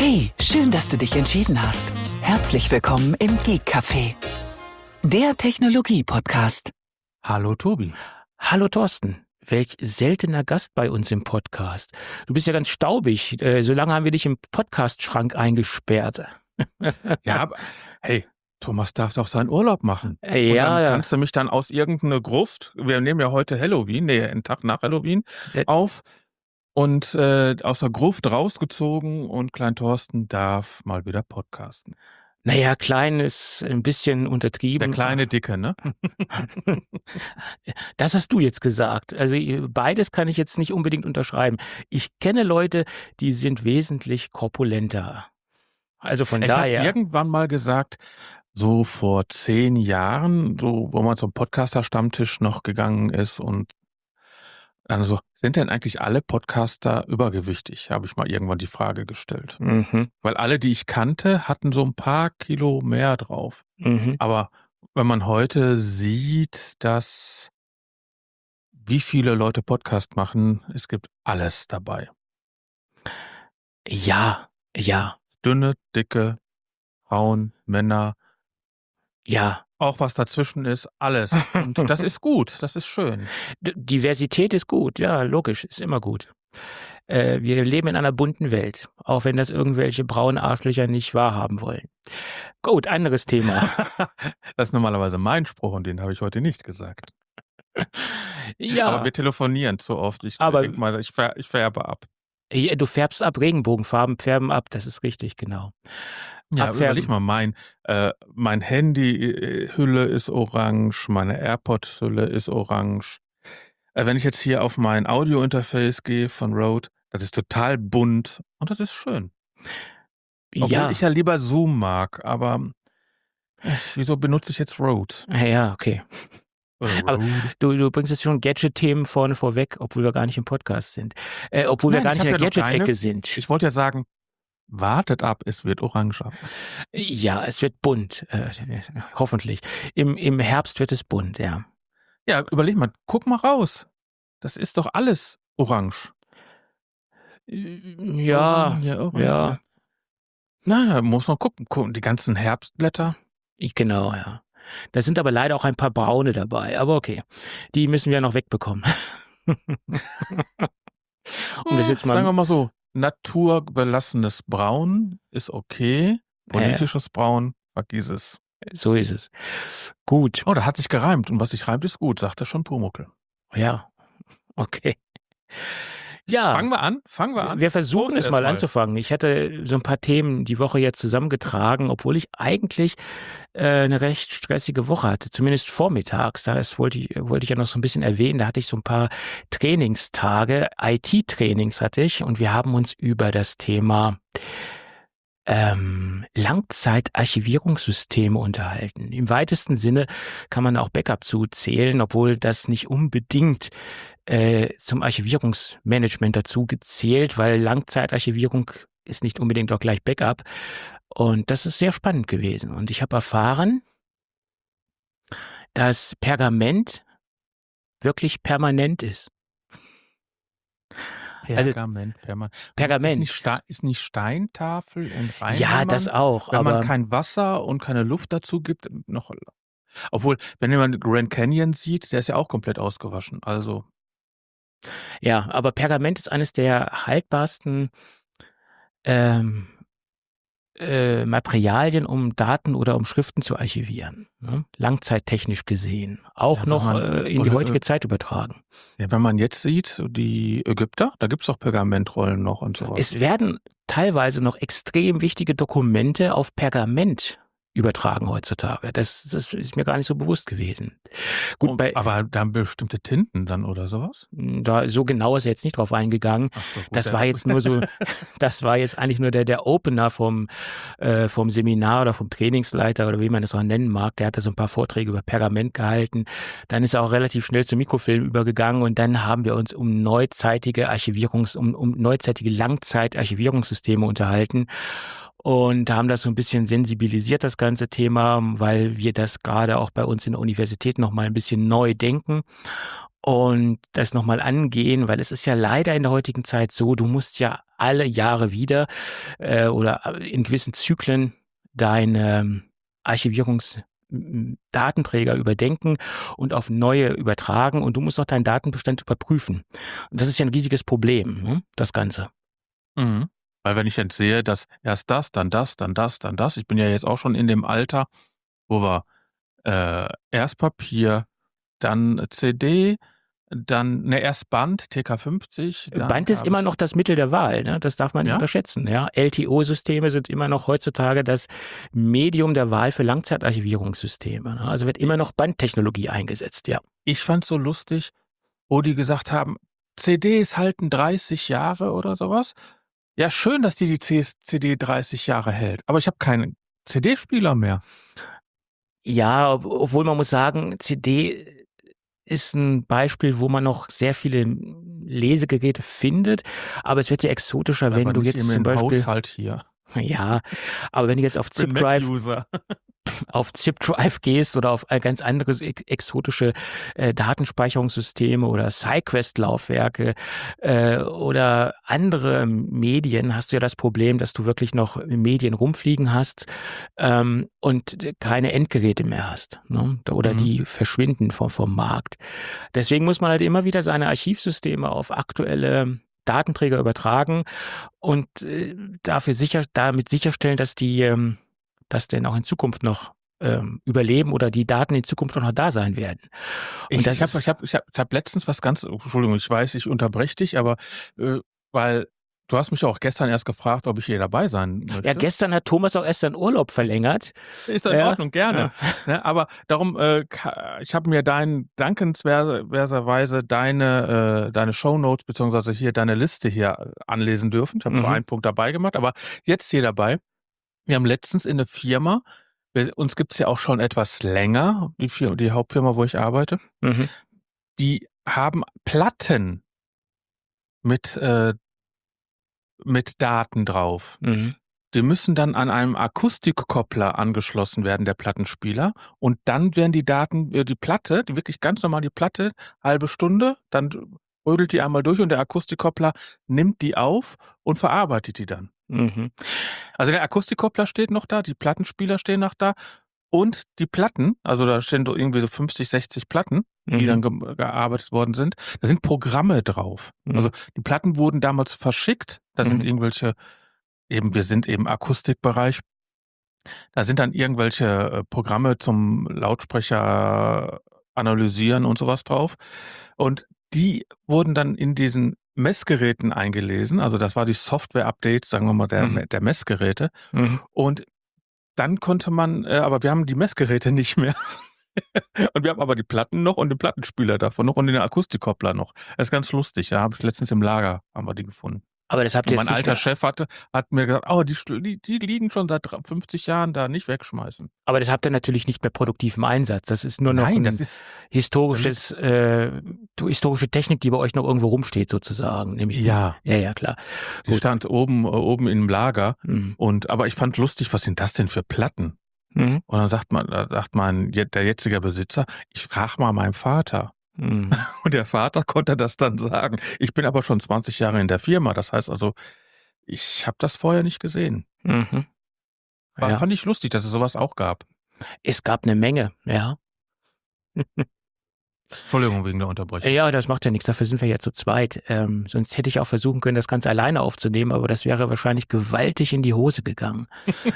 Hey, schön, dass du dich entschieden hast. Herzlich willkommen im Geek Café, der Technologie-Podcast. Hallo Tobi. Hallo Thorsten, welch seltener Gast bei uns im Podcast. Du bist ja ganz staubig, so lange haben wir dich im Podcast-Schrank eingesperrt. Ja, aber hey, Thomas darf doch seinen Urlaub machen. Und Ja, dann kannst du mich dann aus irgendeiner Gruft, wir nehmen ja heute einen Tag nach Halloween auf, und aus der Gruft rausgezogen und Klein Thorsten darf mal wieder podcasten. naja, klein ist ein bisschen Der untertrieben. kleine Dicke, ne? Das hast du jetzt gesagt. Also beides kann ich jetzt nicht unbedingt unterschreiben. Ich kenne Leute, die sind wesentlich korpulenter. Also von Ich habe daher. irgendwann mal gesagt, so vor 10 Jahren, so wo man zum Podcaster-Stammtisch noch gegangen ist und dann so, sind denn eigentlich alle Podcaster übergewichtig? Habe ich mal irgendwann die Frage gestellt. Mhm, Weil alle, die ich kannte, hatten so ein paar Kilo mehr drauf. mhm. Aber wenn man heute sieht, wie viele Leute Podcast machen, es gibt alles dabei. Ja, ja, Dünne, dicke, Frauen, Männer, ja. auch was dazwischen ist, alles. Und das ist gut, das ist schön. Diversität ist gut, ja, logisch, ist immer gut. Wir leben in einer bunten Welt, auch wenn das irgendwelche braunen Arschlöcher nicht wahrhaben wollen. Gut, anderes Thema. Das ist normalerweise mein Spruch und den habe ich heute nicht gesagt. Aber Ja, wir telefonieren zu oft. Ich aber denke mal, ich färbe ab. du färbst ab, Regenbogenfarben färben ab, das ist richtig, genau. Ja, überleg Abfärben. mal, mein Handy-Hülle ist orange, meine AirPod-Hülle ist orange. Wenn ich jetzt hier auf mein Audio-Interface gehe von Rode, das ist total bunt und das ist schön. Obwohl ich Ja, ja lieber Zoom mag, aber wieso benutze ich jetzt Rode? ja, okay. Oder Aber Rode? du bringst jetzt schon Gadget-Themen vorne vorweg, obwohl wir gar nicht im Podcast sind. Obwohl wir Nein, gar ich nicht in habe der ja noch keine. Gadget-Ecke sind. Ich wollte ja sagen, wartet ab, es wird oranger. Ja, es wird bunt, hoffentlich. Im Herbst wird es bunt, ja. Ja, überleg mal, guck mal raus. Das ist doch alles orange. Ja, Orange. ja, Na, da muss man gucken. Die ganzen Herbstblätter. genau, ja. Da sind aber leider auch ein paar braune dabei, aber okay. Die müssen wir noch wegbekommen. Um das jetzt Sagen wir mal, mal so, naturbelassenes Braun ist okay. Politisches Braun, vergiss es. so ist es. Gut, Oh, da hat sich gereimt. Und was sich reimt, ist gut, sagt er schon Pumuckl. ja, okay. Ja, Fangen wir an. wir versuchen Prost es mal erstmal. anzufangen. Ich hatte so ein paar Themen die Woche jetzt zusammengetragen, obwohl ich eigentlich eine recht stressige Woche hatte, zumindest vormittags. Das wollte ich ja noch so ein bisschen erwähnen. Da hatte ich so ein paar Trainingstage, IT-Trainings hatte ich, und wir haben uns über das Thema Langzeitarchivierungssysteme unterhalten. Im weitesten Sinne kann man auch Backup zuzählen, obwohl das nicht unbedingt zum Archivierungsmanagement dazu gezählt, weil Langzeitarchivierung ist nicht unbedingt auch gleich Backup. Und das ist sehr spannend gewesen. Und ich habe erfahren, dass Pergament wirklich permanent ist. Also Pergament. Pergament. Ist nicht Steintafel und rein, Ja, das auch, wenn man aber kein Wasser und keine Luft dazu gibt, noch. Obwohl, wenn jemand Grand Canyon sieht, der ist ja auch komplett ausgewaschen. Also, ja, aber Pergament ist eines der haltbarsten ähm, Materialien, um Daten oder um Schriften zu archivieren, ne? Langzeittechnisch gesehen. Auch ja, wenn noch man, in die heutige Zeit übertragen. ja, wenn man jetzt sieht, die Ägypter, da gibt's auch Pergamentrollen noch und sowas. Es werden teilweise noch extrem wichtige Dokumente auf Pergament übertragen heutzutage. Das ist mir gar nicht so bewusst gewesen. Gut, Aber da haben bestimmte Tinten dann oder sowas? da so genau ist er jetzt nicht drauf eingegangen. Ach so, gut, Das war jetzt nur so, das war jetzt eigentlich nur der Opener vom Seminar oder vom Trainingsleiter oder wie man es auch nennen mag. Der hatte so ein paar Vorträge über Pergament gehalten. Dann ist er auch relativ schnell zum Mikrofilm übergegangen und dann haben wir uns um neuzeitige neuzeitige Langzeitarchivierungssysteme unterhalten. Und haben das so ein bisschen sensibilisiert, das ganze Thema, weil wir das gerade auch bei uns in der Universität noch mal ein bisschen neu denken. und das nochmal angehen, weil es ist ja leider in der heutigen Zeit so, du musst ja alle Jahre wieder oder in gewissen Zyklen deine Archivierungsdatenträger überdenken und auf neue übertragen und du musst auch deinen Datenbestand überprüfen. Und das ist ja ein riesiges Problem, ne? Das Ganze. Mhm. Weil wenn ich jetzt sehe, dass erst das, dann das, dann das, dann das, ich bin ja jetzt auch schon in dem Alter, wo wir erst Papier, dann CD, dann erst Band, TK50, dann Band ist habe immer ich, noch das Mittel der Wahl, ne? Das darf man nicht ja, unterschätzen. Ja? LTO-Systeme sind immer noch heutzutage das Medium der Wahl für Langzeitarchivierungssysteme. Ne? Also wird immer noch Bandtechnologie eingesetzt, ja. ich fand's so lustig, wo die gesagt haben, CDs halten 30 Jahre oder sowas. Ja, schön, dass die CD 30 Jahre hält, aber ich habe keinen CD-Spieler mehr. Ja, obwohl man muss sagen, CD ist ein Beispiel, wo man noch sehr viele Lesegeräte findet, aber es wird ja exotischer, wenn Aber du nicht jetzt im zum Beispiel, Haushalt hier. ja, aber wenn du jetzt auf Ich bin ZIP Drive Mac-User. gehst oder auf ganz andere exotische Datenspeicherungssysteme oder SideQuest-Laufwerke oder andere Medien, hast du ja das Problem, dass du wirklich noch Medien rumfliegen hast und keine Endgeräte mehr hast, ne? Oder Mhm. die verschwinden vom Markt. Deswegen muss man halt immer wieder seine Archivsysteme auf aktuelle Datenträger übertragen und damit sicherstellen, dass die das denn auch in Zukunft noch überleben oder die Daten in Zukunft auch noch da sein werden. Und Ich das habe ist, ich hab letztens was ganz, Entschuldigung, ich weiß, ich unterbreche dich, aber weil du hast mich auch gestern erst gefragt, ob ich hier dabei sein ja, möchte. gestern hat Thomas auch erst seinen Urlaub verlängert. Ist in Ja, Ordnung, gerne. ja. Ne, aber darum, ich habe mir dankenswerterweise deine Shownotes beziehungsweise hier deine Liste hier anlesen dürfen. Ich habe zwar einen Punkt dabei gemacht, aber jetzt hier dabei. Wir haben letztens in der Firma, uns gibt's ja auch schon etwas länger, die Hauptfirma, wo ich arbeite, Mhm. die haben Platten mit Daten drauf. Mhm. Die müssen dann an einem Akustikkoppler angeschlossen werden, der Plattenspieler. Und dann werden die Daten, die Platte, die wirklich ganz normal die Platte, halbe Stunde, dann rödelt die einmal durch und der Akustikkoppler nimmt die auf und verarbeitet die dann. Mhm. Also der Akustikkoppler steht noch da, die Plattenspieler stehen noch da und die Platten, also da stehen so irgendwie so 50, 60 Platten, die dann gearbeitet worden sind. Da sind Programme drauf. Mhm. Also die Platten wurden damals verschickt. Da sind irgendwelche, wir sind eben Akustikbereich. Da sind dann irgendwelche Programme zum Lautsprecher analysieren und sowas drauf. Und die wurden dann in diesen Messgeräten eingelesen. Also das war die Software-Update, sagen wir mal, der Messgeräte. Mhm. Und dann konnte man, aber wir haben die Messgeräte nicht mehr. Und wir haben aber die Platten noch und den Plattenspieler davon noch und den Akustikkoppler noch. Das ist ganz lustig. Ja, habe ich letztens im Lager, haben wir die gefunden. Aber das habt Und ihr mein jetzt nicht, alter Chef hat mir gesagt, oh, die liegen schon seit 50 Jahren da, nicht wegschmeißen. aber das habt ihr natürlich nicht mehr produktiv im Einsatz. Das ist nur noch Nein, ein das ist, historische Technik, die bei euch noch irgendwo rumsteht, sozusagen. Nämlich ja, ja, klar. die Gut. stand oben im Lager. Mhm. Aber ich fand lustig, was sind das denn für Platten? Mhm. Und dann sagt der jetzige Besitzer, ich frage mal meinen Vater. Mhm. Und der Vater konnte das dann sagen. Ich bin aber schon 20 Jahre in der Firma. Das heißt also, ich habe das vorher nicht gesehen. Mhm. Ja. Fand ich lustig, dass es sowas auch gab. Es gab eine Menge, ja. Entschuldigung wegen der Unterbrechung. Ja, das macht ja nichts, dafür sind wir ja zu zweit. Sonst hätte ich auch versuchen können, das Ganze alleine aufzunehmen, aber das wäre wahrscheinlich gewaltig in die Hose gegangen.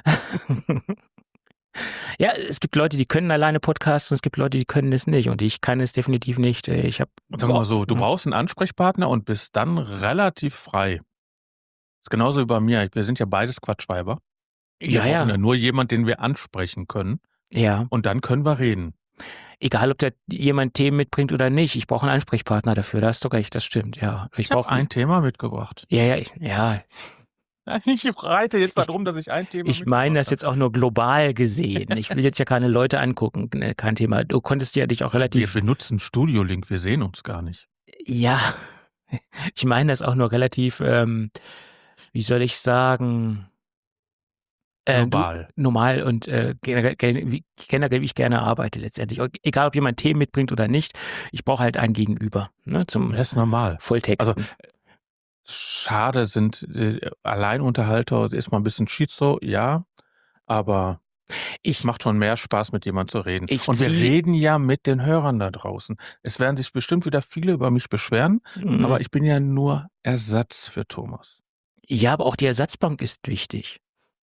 Ja, es gibt Leute, die können alleine podcasten, es gibt Leute, die können es nicht und ich kann es definitiv nicht. Ich habe Sagen wir mal so, du brauchst einen Ansprechpartner und bist dann relativ frei. Ist genauso wie bei mir. Wir sind ja beides Quatschweiber. Wir brauchen ja nur jemand, den wir ansprechen können. Ja. Und dann können wir reden. Egal, ob da jemand Themen mitbringt oder nicht. Ich brauche einen Ansprechpartner dafür. Da hast du recht, das stimmt, ja. Ich habe ein Thema mitgebracht. Ja. Ich reite jetzt darum, dass ich ein Thema mitgebracht habe. Ich meine das jetzt auch nur global gesehen. Ich will jetzt ja keine Leute angucken, kein Thema. Du konntest ja dich auch relativ... Wir benutzen Studio-Link, wir sehen uns gar nicht. Ja, ich meine das auch nur relativ, wie soll ich sagen, Global. Normal und generell, wie ich gerne arbeite letztendlich. Egal, ob jemand Themen mitbringt oder nicht, ich brauche halt ein Gegenüber, ne, zum Das ist normal. Also Volltexten. schade sind Alleinunterhalter, ist mal ein bisschen Schizo, ja, aber es Ich, macht schon mehr Spaß, mit jemandem zu reden. ich Und wir ziehe, reden ja mit den Hörern da draußen. Es werden sich bestimmt wieder viele über mich beschweren, aber ich bin ja nur Ersatz für Thomas. ja, aber auch die Ersatzbank ist wichtig.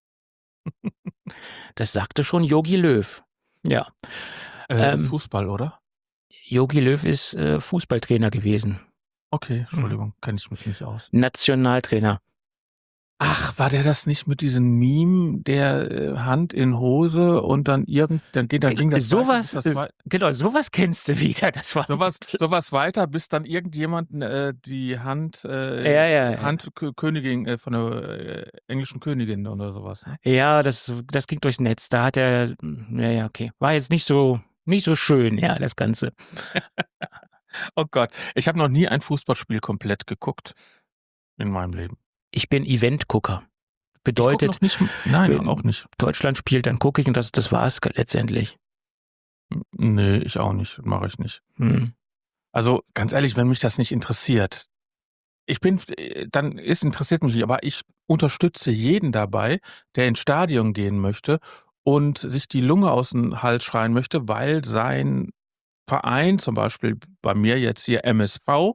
Das sagte schon Jogi Löw. Ja, Ist Fußball, oder? Jogi Löw ist Fußballtrainer gewesen. Okay, Entschuldigung, kenne ich mich nicht aus. Nationaltrainer. Ach, war der das nicht mit diesem Meme, der Hand in Hose und dann ging das Sowas, weiter, genau, sowas kennst du wieder. Das war sowas weiter, bis dann irgendjemand die Hand, Ja. Handkönigin von der englischen Königin oder sowas. Ne? Ja, das ging durchs Netz. Da hat er, ja, okay. War jetzt nicht so schön, ja, das Ganze. Oh Gott, ich habe noch nie ein Fußballspiel komplett geguckt in meinem Leben. Ich bin Event-Gucker. Bedeutet, ich guck noch nicht, nein, wenn auch nicht. Deutschland spielt, dann gucke ich und das war's letztendlich. Nee, ich auch nicht, mache ich nicht. Also ganz ehrlich, wenn mich das nicht interessiert, interessiert mich nicht, aber ich unterstütze jeden dabei, der ins Stadion gehen möchte und sich die Lunge aus dem Hals schreien möchte, weil sein Verein, zum Beispiel bei mir jetzt hier MSV,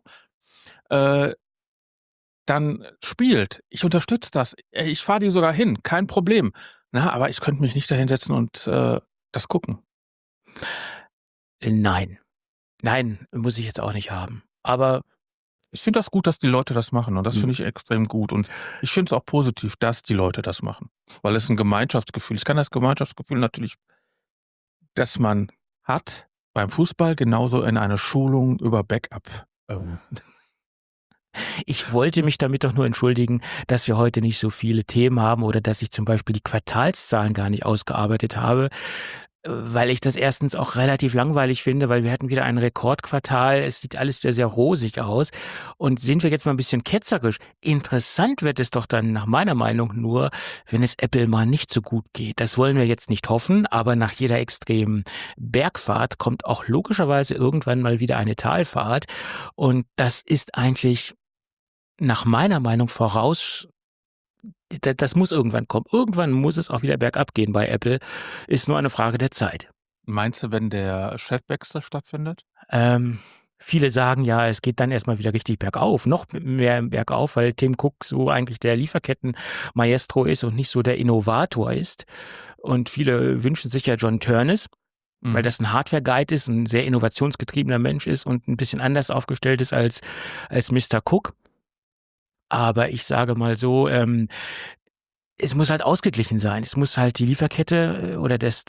dann spielt. Ich unterstütze das. Ich fahre die sogar hin, kein Problem. Na, aber ich könnte mich nicht da hinsetzen und das gucken. Nein, muss ich jetzt auch nicht haben. Aber Ich finde das gut, dass die Leute das machen und das finde ich extrem gut. Und ich finde es auch positiv, dass die Leute das machen, weil es ein Gemeinschaftsgefühl. Ich kann das Gemeinschaftsgefühl natürlich, das man hat beim Fußball, genauso in eine Schulung über Backup. ich wollte mich damit doch nur entschuldigen, dass wir heute nicht so viele Themen haben oder dass ich zum Beispiel die Quartalszahlen gar nicht ausgearbeitet habe, weil ich das erstens auch relativ langweilig finde, weil wir hatten wieder ein Rekordquartal, es sieht alles wieder sehr rosig aus. Und sind wir jetzt mal ein bisschen ketzerisch, interessant wird es doch dann nach meiner Meinung nur, wenn es Apple mal nicht so gut geht. Das wollen wir jetzt nicht hoffen, aber nach jeder extremen Bergfahrt kommt auch logischerweise irgendwann mal wieder eine Talfahrt. Und das ist eigentlich nach meiner Meinung das muss irgendwann kommen. Irgendwann muss es auch wieder bergab gehen bei Apple. Ist nur eine Frage der Zeit. Meinst du, wenn der Chefwechsel stattfindet? Viele sagen ja, es geht dann erstmal wieder richtig bergauf, noch mehr bergauf, weil Tim Cook so eigentlich der Lieferketten-Maestro ist und nicht so der Innovator ist. Und viele wünschen sich ja John Turnus, weil das ein Hardware-Guide ist, ein sehr innovationsgetriebener Mensch ist und ein bisschen anders aufgestellt ist als Mr. Cook. Aber ich sage mal so, es muss halt ausgeglichen sein. Es muss halt die Lieferkette oder das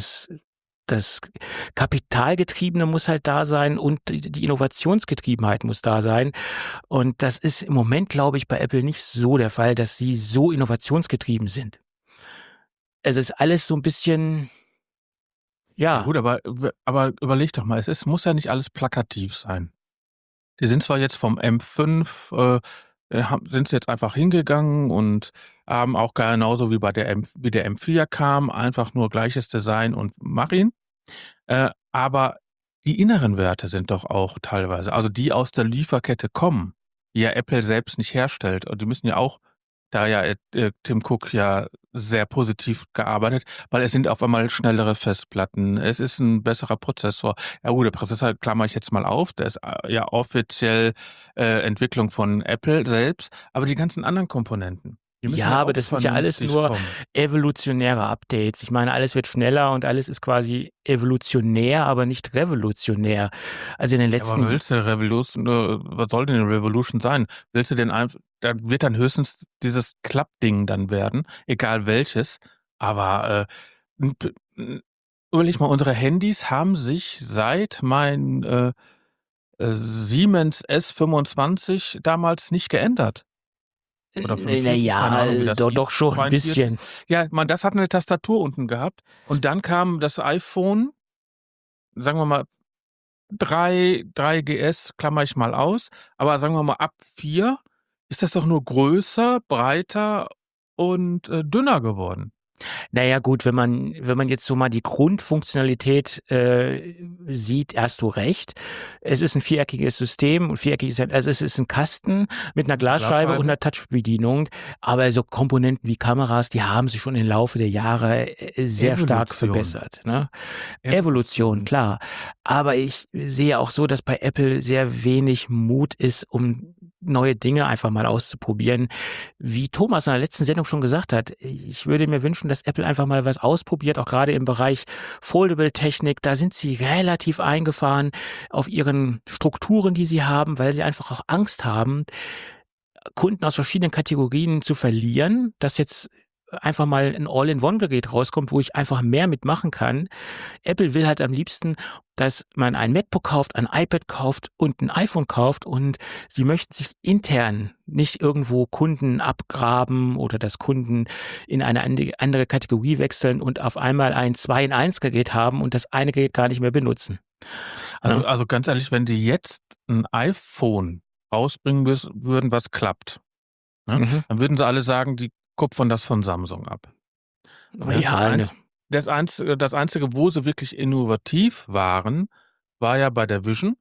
Kapitalgetriebene muss halt da sein und die Innovationsgetriebenheit muss da sein. Und das ist im Moment, glaube ich, bei Apple nicht so der Fall, dass sie so innovationsgetrieben sind. Es ist alles so ein bisschen, Ja ja. gut, aber überleg doch mal, muss ja nicht alles plakativ sein. Die sind zwar jetzt vom M5, sind sie jetzt einfach hingegangen und haben auch genauso wie wie der M4 kam, einfach nur gleiches Design und mach ihn. Aber die inneren Werte sind doch auch teilweise, also die aus der Lieferkette kommen, die ja Apple selbst nicht herstellt. Und die müssen ja auch, da ja Tim Cook ja sehr positiv gearbeitet, weil es sind auf einmal schnellere Festplatten, es ist ein besserer Prozessor. Ja gut, der Prozessor klammer ich jetzt mal auf, der ist ja offiziell Entwicklung von Apple selbst, aber die ganzen anderen Komponenten, die müssen Ja, ja aber auch das sind ja alles vernünftig nur kommen. evolutionäre Updates. Ich meine, alles wird schneller und alles ist quasi evolutionär, aber nicht revolutionär. Also in den Ja, letzten aber willst du Revolution, was soll denn eine Revolution sein? Willst du denn einfach, da wird dann höchstens dieses Klappding dann werden, egal welches. Aber überleg mal, unsere Handys haben sich seit mein Siemens S25 damals nicht geändert. Oder 45, keine Ahnung, wie das doch hieß. schon ein 42. bisschen. Ja, das hat eine Tastatur unten gehabt. Und dann kam das iPhone, sagen wir mal, 3GS klammer ich mal aus, aber sagen wir mal ab 4 ist das doch nur größer, breiter und dünner geworden. Naja gut, wenn man jetzt so mal die Grundfunktionalität sieht, hast du recht. Es ist ein viereckiges System und also es ist ein Kasten mit einer Glasscheibe und einer Touchbedienung, aber so Komponenten wie Kameras, die haben sich schon im Laufe der Jahre sehr stark verbessert. Ne? Evolution, klar. Aber ich sehe auch so, dass bei Apple sehr wenig Mut ist, um neue Dinge einfach mal auszuprobieren. Wie Thomas in der letzten Sendung schon gesagt hat, ich würde mir wünschen, dass Apple einfach mal was ausprobiert, auch gerade im Bereich Foldable-Technik. Da sind sie relativ eingefahren auf ihren Strukturen, die sie haben, weil sie einfach auch Angst haben, Kunden aus verschiedenen Kategorien zu verlieren, dass jetzt einfach mal ein All-in-One-Gerät rauskommt, wo ich einfach mehr mitmachen kann. Apple will halt am liebsten, dass man ein MacBook kauft, ein iPad kauft und ein iPhone kauft und sie möchten sich intern nicht irgendwo Kunden abgraben oder dass Kunden in eine andere Kategorie wechseln und auf einmal ein 2-in-1-Gerät haben und das eine Gerät gar nicht mehr benutzen. Also ganz ehrlich, wenn die jetzt ein iPhone rausbringen würden, was klappt, ne? Dann würden sie alle sagen, die kupfern das von Samsung ab. Ja, Das Einzige, wo sie wirklich innovativ waren, war ja bei der Vision.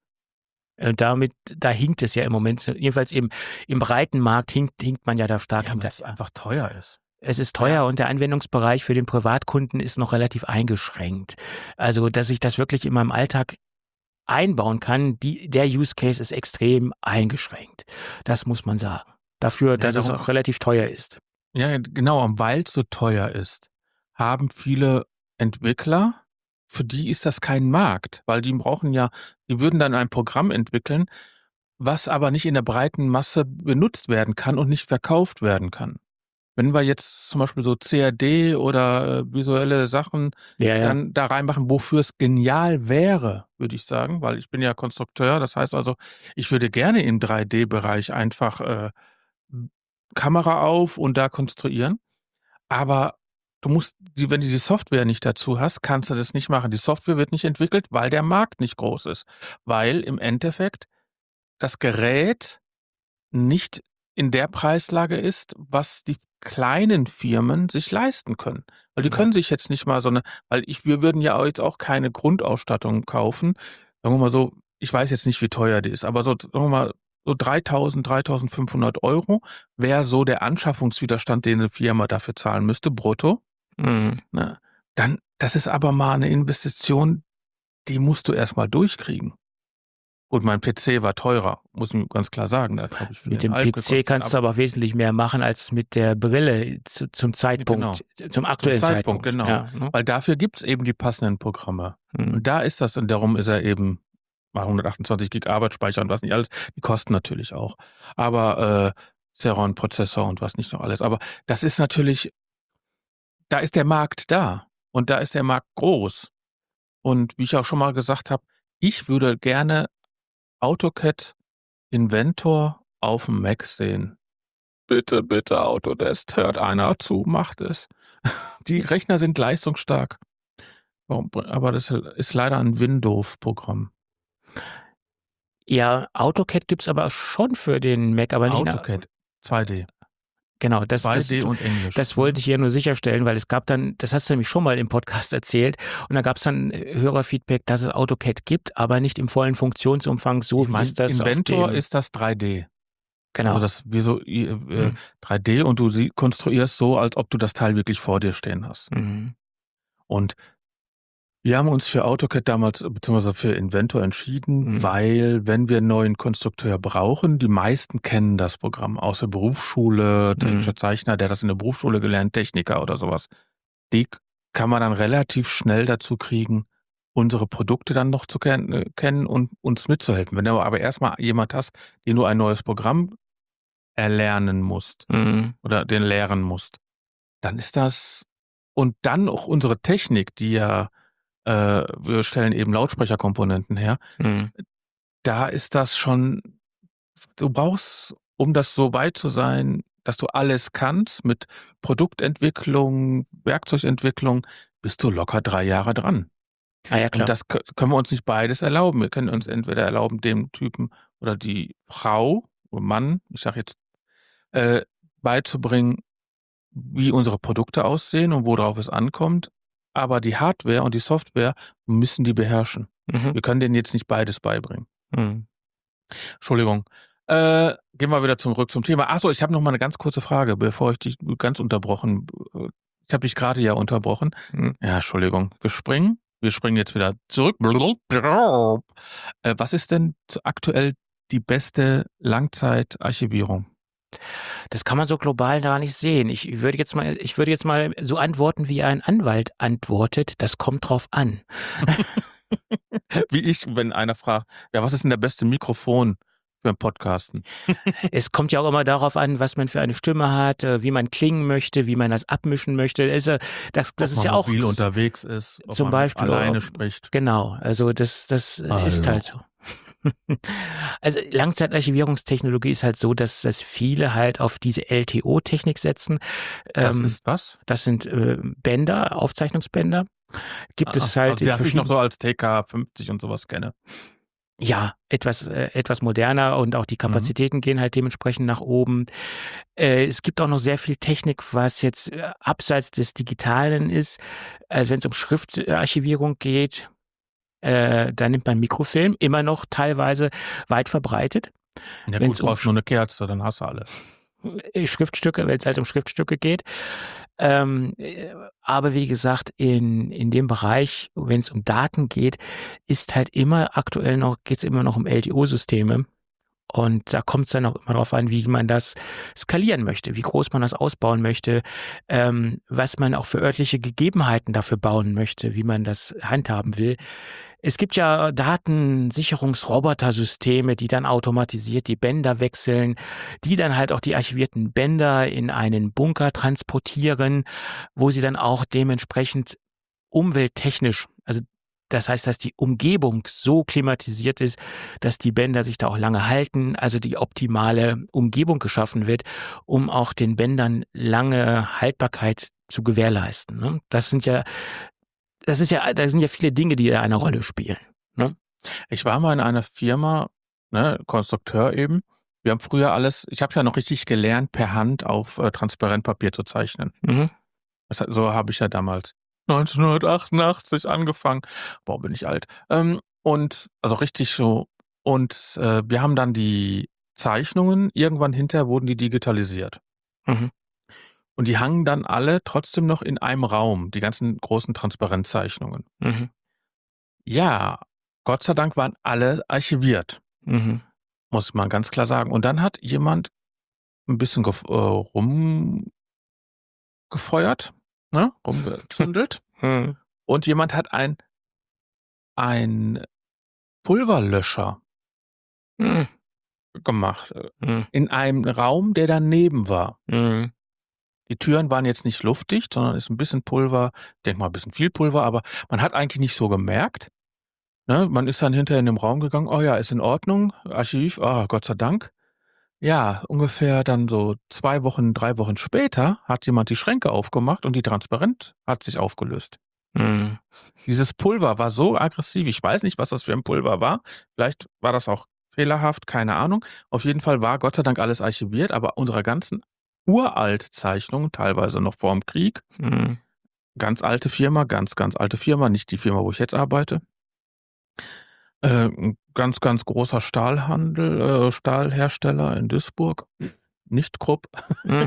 Da hinkt es ja im Moment, jedenfalls im breiten Markt hinkt man ja da stark hinter. Weil es einfach teuer ist. Es ist teuer und der Anwendungsbereich für den Privatkunden ist noch relativ eingeschränkt. Also, dass ich das wirklich in meinem Alltag einbauen kann, der Use Case ist extrem eingeschränkt. Das muss man sagen. Dafür, dass es auch relativ teuer ist. Ja, genau. Und weil es so teuer ist, haben viele Entwickler, für die ist das kein Markt, weil die würden dann ein Programm entwickeln, was aber nicht in der breiten Masse benutzt werden kann und nicht verkauft werden kann. Wenn wir jetzt zum Beispiel so CAD oder visuelle Sachen dann da reinmachen, wofür es genial wäre, würde ich sagen, weil ich bin ja Konstrukteur, das heißt also, ich würde gerne im 3D-Bereich einfach Kamera auf und da konstruieren, aber wenn du die Software nicht dazu hast, kannst du das nicht machen. Die Software wird nicht entwickelt, weil der Markt nicht groß ist, weil im Endeffekt das Gerät nicht in der Preislage ist, was die kleinen Firmen sich leisten können. Weil die können sich jetzt nicht mal wir würden ja jetzt auch keine Grundausstattung kaufen. Sagen wir mal so, ich weiß jetzt nicht, wie teuer die ist, aber sagen wir mal, so 3.000, 3.500 € wäre so der Anschaffungswiderstand, den eine Firma dafür zahlen müsste, brutto. Na, dann, das ist aber mal eine Investition, die musst du erstmal durchkriegen. Und mein PC war teurer, muss ich ganz klar sagen. Mit dem PC kannst du aber wesentlich mehr machen als mit der Brille zum Zeitpunkt, zum aktuellen Zeitpunkt. Genau. Ja, ne? Weil dafür gibt es eben die passenden Programme. Und da ist das, und darum ist er eben mal 128 GB Arbeitsspeicher und was nicht alles. Die kosten natürlich auch. Aber Xeron-Prozessor und was nicht noch alles. Aber das ist natürlich, da ist der Markt da. Und da ist der Markt groß. Und wie ich auch schon mal gesagt habe, ich würde gerne AutoCAD Inventor auf dem Mac sehen. Bitte, bitte, Autodesk, hört einer zu, macht es. Die Rechner sind leistungsstark. Aber das ist leider ein Windows-Programm. Ja, AutoCAD gibt's aber schon für den Mac, aber nicht AutoCAD 2D. Genau, 2D und Englisch. Das wollte ich hier nur sicherstellen, weil es gab dann, das hast du nämlich schon mal im Podcast erzählt, und da gab es dann Hörerfeedback, dass es AutoCAD gibt, aber nicht im vollen Funktionsumfang, so wie es das Inventor ist das 3D. Genau. Also das wie so 3D und du konstruierst so, als ob du das Teil wirklich vor dir stehen hast. Und wir haben uns für AutoCAD damals, beziehungsweise für Inventor entschieden, weil, wenn wir einen neuen Konstrukteur brauchen, die meisten kennen das Programm aus der Berufsschule, technischer Zeichner, der das in der Berufsschule gelernt, Techniker oder sowas. Die kann man dann relativ schnell dazu kriegen, unsere Produkte dann noch zu kennen und uns mitzuhelfen. Wenn du aber erstmal jemand hast, den du ein neues Programm erlernen musst oder den lehren musst, dann ist das, und dann auch unsere Technik, die ja wir stellen eben Lautsprecherkomponenten her. Da ist das schon, du brauchst, um das so weit zu sein, dass du alles kannst mit Produktentwicklung, Werkzeugentwicklung, bist du locker 3 Jahre dran. Ah ja, klar. Und das können wir uns nicht beides erlauben. Wir können uns entweder erlauben, dem Typen oder die Frau oder Mann, ich sag jetzt, beizubringen, wie unsere Produkte aussehen und worauf es ankommt, aber die Hardware und die Software müssen die beherrschen. Mhm. Wir können denen jetzt nicht beides beibringen. Mhm. Entschuldigung. Gehen wir wieder zurück zum Thema. Achso, ich habe noch mal eine ganz kurze Frage, bevor ich dich ganz unterbrochen. Ich habe dich gerade ja unterbrochen. Mhm. Ja, Entschuldigung. Wir springen jetzt wieder zurück. Was ist denn aktuell die beste Langzeitarchivierung? Das kann man so global gar nicht sehen. Ich würde jetzt mal so antworten, wie ein Anwalt antwortet. Das kommt drauf an. Wie ich, wenn einer fragt, ja, was ist denn der beste Mikrofon für ein Podcasten? Es kommt ja auch immer darauf an, was man für eine Stimme hat, wie man klingen möchte, wie man das abmischen möchte. Das ist ja auch mobil unterwegs ist, ob zum man Beispiel alleine spricht. Genau, also das ist halt so. Also Langzeitarchivierungstechnologie ist halt so, dass viele halt auf diese LTO-Technik setzen. Das ist was? Das sind Bänder, Aufzeichnungsbänder. Gibt es halt also, das ich noch so als TK50 und sowas kenne. Ja, etwas moderner und auch die Kapazitäten gehen halt dementsprechend nach oben. Es gibt auch noch sehr viel Technik, was jetzt abseits des Digitalen ist. Also wenn es um Schriftarchivierung geht, da nimmt man Mikrofilm, immer noch teilweise weit verbreitet. Ja Wenn's gut, du brauchst nur eine Kerze, dann hast du alles. Schriftstücke, wenn es halt um Schriftstücke geht. Aber wie gesagt, in dem Bereich, wenn es um Daten geht, ist halt geht's immer noch um LTO-Systeme. Und da kommt es dann auch immer darauf an, wie man das skalieren möchte, wie groß man das ausbauen möchte, was man auch für örtliche Gegebenheiten dafür bauen möchte, wie man das handhaben will. Es gibt ja Datensicherungsrobotersysteme, die dann automatisiert die Bänder wechseln, die dann halt auch die archivierten Bänder in einen Bunker transportieren, wo sie dann auch dementsprechend umwelttechnisch, also das heißt, dass die Umgebung so klimatisiert ist, dass die Bänder sich da auch lange halten, also die optimale Umgebung geschaffen wird, um auch den Bändern lange Haltbarkeit zu gewährleisten. Ne? Da sind ja viele Dinge, die da eine Rolle spielen. Ne? Ich war mal in einer Firma, Konstrukteur eben. Wir haben früher ich habe ja noch richtig gelernt, per Hand auf Transparentpapier zu zeichnen. Mhm. So habe ich ja damals 1988 angefangen. Boah, bin ich alt. Und also richtig so. Und wir haben dann die Zeichnungen, irgendwann hinterher wurden die digitalisiert. Mhm. Und die hangen dann alle trotzdem noch in einem Raum, die ganzen großen Transparentzeichnungen. Mhm. Ja, Gott sei Dank waren alle archiviert, Mhm. muss man ganz klar sagen. Und dann hat jemand ein bisschen rumgefeuert, rumgezündelt. Mhm. Und jemand hat ein Pulverlöscher Mhm. gemacht Mhm. in einem Raum, der daneben war. Mhm. Die Türen waren jetzt nicht luftdicht, sondern ist ein bisschen Pulver, denk mal ein bisschen viel Pulver, aber man hat eigentlich nicht so gemerkt. Ne? Man ist dann hinterher in den Raum gegangen, oh ja, ist in Ordnung, Archiv, Gott sei Dank. Ja, ungefähr dann so 2 Wochen, 3 Wochen später hat jemand die Schränke aufgemacht und die Transparent hat sich aufgelöst. Mhm. Dieses Pulver war so aggressiv, ich weiß nicht, was das für ein Pulver war. Vielleicht war das auch fehlerhaft, keine Ahnung. Auf jeden Fall war Gott sei Dank alles archiviert, aber unsere ganzen Uralt-Zeichnungen, teilweise noch vor dem Krieg, Mhm. ganz alte Firma, ganz alte Firma, nicht die Firma, wo ich jetzt arbeite. Ein ganz großer Stahlhersteller in Duisburg, nicht Krupp, Mhm.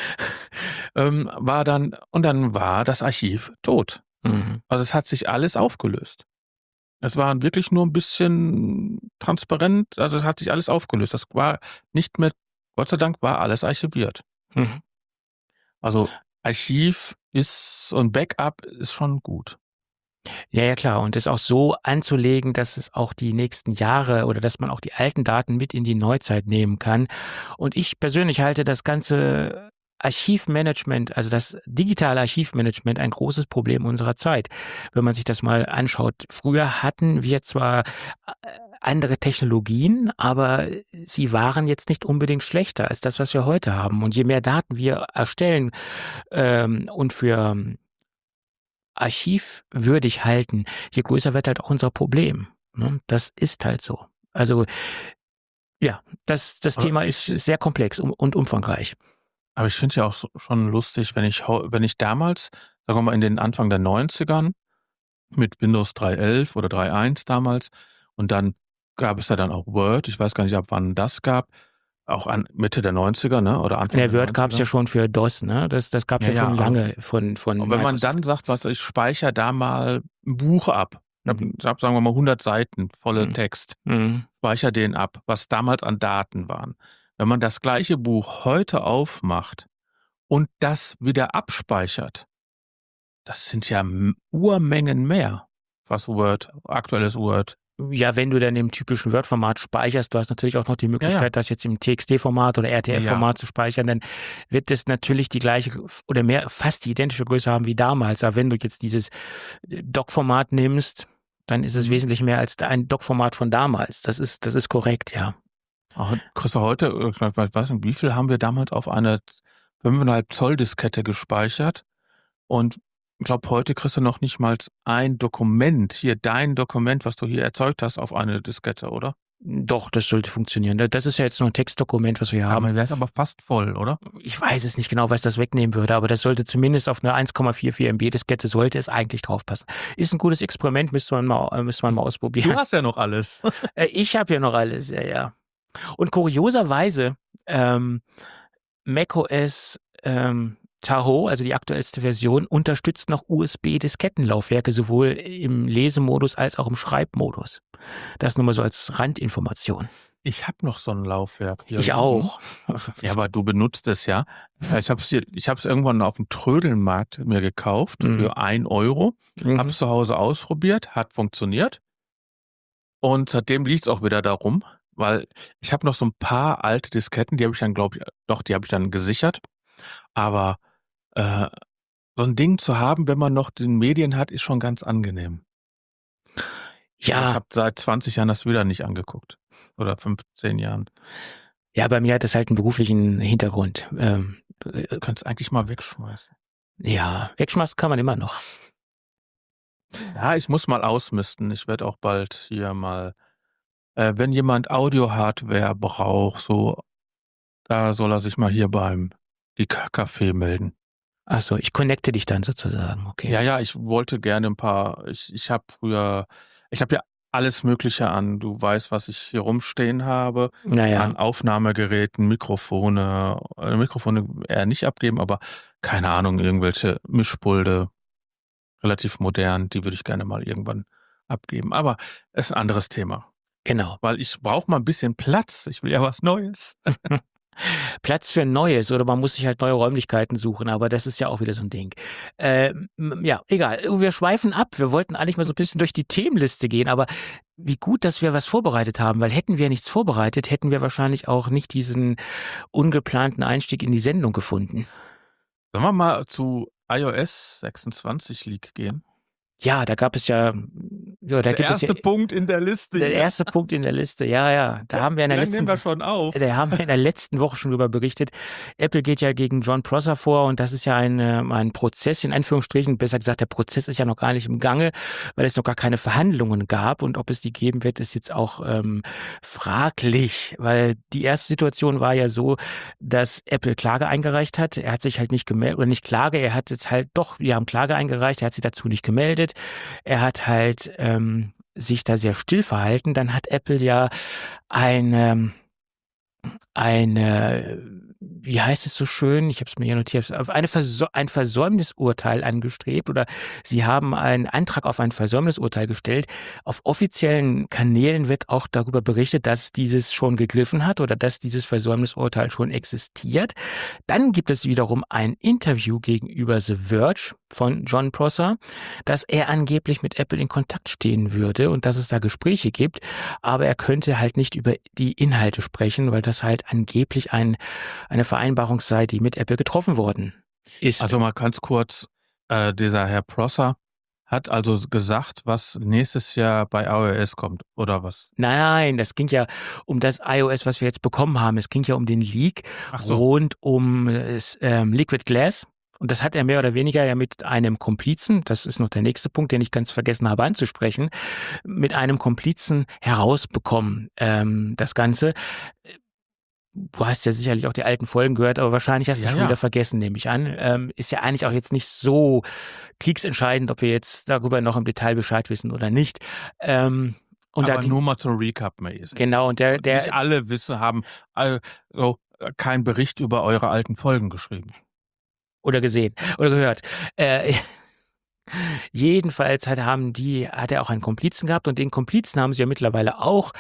dann war das Archiv tot. Mhm. Also es hat sich alles aufgelöst. Es war wirklich nur ein bisschen transparent, also es hat sich alles aufgelöst. Das war nicht mehr, Gott sei Dank war alles archiviert. Mhm. Also Archiv und Backup ist schon gut. Ja, klar. Und es auch so anzulegen, dass es auch die nächsten Jahre oder dass man auch die alten Daten mit in die Neuzeit nehmen kann. Und ich persönlich halte das ganze Archivmanagement, also das digitale Archivmanagement, ein großes Problem unserer Zeit. Wenn man sich das mal anschaut. Früher hatten wir zwar andere Technologien, aber sie waren jetzt nicht unbedingt schlechter als das, was wir heute haben. Und je mehr Daten wir erstellen und für archivwürdig halten, je größer wird halt auch unser Problem. Ne? Das ist halt so. Also ja, das Aber Thema ist sehr komplex und umfangreich. Aber ich finde ja auch schon lustig, wenn ich damals, sagen wir mal in den Anfang der 90ern mit Windows 3.11 oder 3.1 damals und dann gab es ja dann auch Word, ich weiß gar nicht, ab wann das gab, auch an Mitte der 90er, ne, oder Anfang Der der Word gab es 90er. ja schon für DOS, ne? Das gab es Ja, ja schon ja, aber lange von und wenn man Microsoft. dann sagt, was ich speichere da mal ein Buch ab. Mhm. Ich hab, sagen wir mal, 100 Seiten volle Mhm. Text. Mhm. Speichere den ab, was damals an Daten waren. Wenn man das gleiche Buch heute aufmacht und das wieder abspeichert, das sind ja Urmengen mehr, was Word, aktuelles Word. Ja, wenn du dann im typischen Word-Format speicherst, du hast natürlich auch noch die Ja, ja. Möglichkeit, das jetzt im TXT-Format oder RTF-Format zu speichern, dann wird es natürlich die gleiche oder fast die identische Größe haben wie damals. Aber wenn du jetzt dieses Doc-Format nimmst, dann ist es wesentlich mehr als ein Doc-Format von damals. Das ist korrekt, ja. Kriegst du heute, ich weiß nicht, wie viel haben wir damals auf eine 5,5 Zoll Diskette gespeichert? Und ich glaube, heute kriegst du noch nicht mal ein Dokument, hier dein Dokument, was du hier erzeugt hast, auf eine Diskette, oder? Doch, das sollte funktionieren. Das ist ja jetzt nur ein Textdokument, was wir hier haben. Aber wäre es aber fast voll, oder? Ich weiß es nicht genau, was das wegnehmen würde, aber das sollte zumindest auf eine 1,44 MB Diskette sollte es eigentlich draufpassen. Ist ein gutes Experiment, müsste man mal ausprobieren. Du hast ja noch alles. Ich habe ja noch alles, ja. Und kurioserweise, macOS Tahoe, also die aktuellste Version, unterstützt noch USB-Diskettenlaufwerke, sowohl im Lesemodus als auch im Schreibmodus. Das nur mal so als Randinformation. Ich habe noch so ein Laufwerk hier. Ich auch. Ja, aber du benutzt es ja. Ich habe es irgendwann auf dem Trödelmarkt mir gekauft für 1 Euro. Hab's zu Hause ausprobiert, hat funktioniert. Und seitdem liegt es auch wieder darum, weil ich habe noch so ein paar alte Disketten, die habe ich dann, die habe ich dann gesichert. Aber so ein Ding zu haben, wenn man noch den Medien hat, ist schon ganz angenehm. Ja. Ich habe seit 20 Jahren das wieder nicht angeguckt. Oder 15 Jahren. Ja, bei mir hat das halt einen beruflichen Hintergrund. Du kannst eigentlich mal wegschmeißen. Ja, wegschmeißen kann man immer noch. Ja, ich muss mal ausmisten. Ich werde auch bald hier mal, wenn jemand Audio-Hardware braucht, so, da soll er sich mal hier beim Café melden. Ach so, ich connecte dich dann sozusagen, okay. Ja, ich wollte gerne ein paar, ich habe ja alles Mögliche an, du weißt, was ich hier rumstehen habe, an Aufnahmegeräten, Mikrofone eher nicht abgeben, aber keine Ahnung, irgendwelche Mischpulde, relativ modern, die würde ich gerne mal irgendwann abgeben, aber es ist ein anderes Thema. Genau. Weil ich brauche mal ein bisschen Platz, ich will ja was Neues. Platz für Neues oder man muss sich halt neue Räumlichkeiten suchen, aber das ist ja auch wieder so ein Ding. Ja, egal. Wir schweifen ab. Wir wollten eigentlich mal so ein bisschen durch die Themenliste gehen, aber wie gut, dass wir was vorbereitet haben, weil hätten wir nichts vorbereitet, hätten wir wahrscheinlich auch nicht diesen ungeplanten Einstieg in die Sendung gefunden. Sollen wir mal zu iOS 26 Leak gehen? Ja, da gab es ja, da der gibt es erste Punkt in der Liste. Der erste Punkt in der Liste, ja. Da haben wir nehmen wir schon auf. Da haben wir in der letzten Woche schon drüber berichtet. Apple geht ja gegen John Prosser vor und das ist ja ein Prozess, in Anführungsstrichen. Besser gesagt, der Prozess ist ja noch gar nicht im Gange, weil es noch gar keine Verhandlungen gab und ob es die geben wird, ist jetzt auch fraglich, weil die erste Situation war ja so, dass Apple Klage eingereicht hat. Er hat sich halt nicht gemeldet, oder nicht Klage, er hat jetzt halt doch, wir haben Klage eingereicht, er hat sich dazu nicht gemeldet. Er hat halt sich da sehr still verhalten. Dann hat Apple ja eine wie heißt es so schön? Ich habe es mir hier notiert. Ein Versäumnisurteil angestrebt oder sie haben einen Antrag auf ein Versäumnisurteil gestellt. Auf offiziellen Kanälen wird auch darüber berichtet, dass dieses schon gegriffen hat oder dass dieses Versäumnisurteil schon existiert. Dann gibt es wiederum ein Interview gegenüber The Verge von John Prosser, dass er angeblich mit Apple in Kontakt stehen würde und dass es da Gespräche gibt, aber er könnte halt nicht über die Inhalte sprechen, weil das halt angeblich eine Vereinbarung sei, die mit Apple getroffen worden ist. Also mal ganz kurz, dieser Herr Prosser hat also gesagt, was nächstes Jahr bei iOS kommt, oder was? Nein, das ging ja um das iOS, was wir jetzt bekommen haben. Es ging ja um den Leak rund um Liquid Glass. Und das hat er mehr oder weniger ja mit einem Komplizen, das ist noch der nächste Punkt, den ich ganz vergessen habe anzusprechen, mit einem Komplizen herausbekommen, das Ganze. Du hast ja sicherlich auch die alten Folgen gehört, aber wahrscheinlich hast du Ja, schon wieder ja. vergessen, nehme ich an. Ist ja eigentlich auch jetzt nicht so kriegsentscheidend, ob wir jetzt darüber noch im Detail Bescheid wissen oder nicht. Und da Aber ging, nur mal zum Recap-mäßig. genau, und Nicht alle haben keinen Bericht über eure alten Folgen geschrieben. oder gesehen oder gehört. Jedenfalls hat er auch einen Komplizen gehabt und den Komplizen haben sie ja mittlerweile auch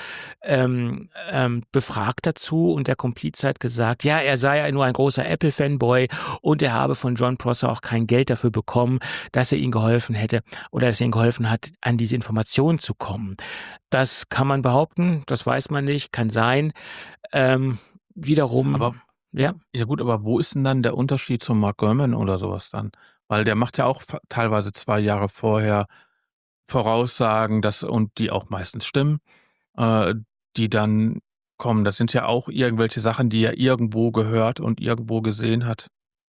befragt dazu und der Kompliz hat gesagt, ja, er sei ja nur ein großer Apple-Fanboy und er habe von John Prosser auch kein Geld dafür bekommen, dass er ihm geholfen hätte oder dass er ihm geholfen hat, an diese Informationen zu kommen. Das kann man behaupten, das weiß man nicht, kann sein. Wiederum, Aber ja. ja gut, aber wo ist denn dann der Unterschied zum Mark Gurman oder sowas dann? Weil der macht ja auch teilweise 2 Jahre vorher Voraussagen, und die auch meistens stimmen, die dann kommen. Das sind ja auch irgendwelche Sachen, die er irgendwo gehört und irgendwo gesehen hat.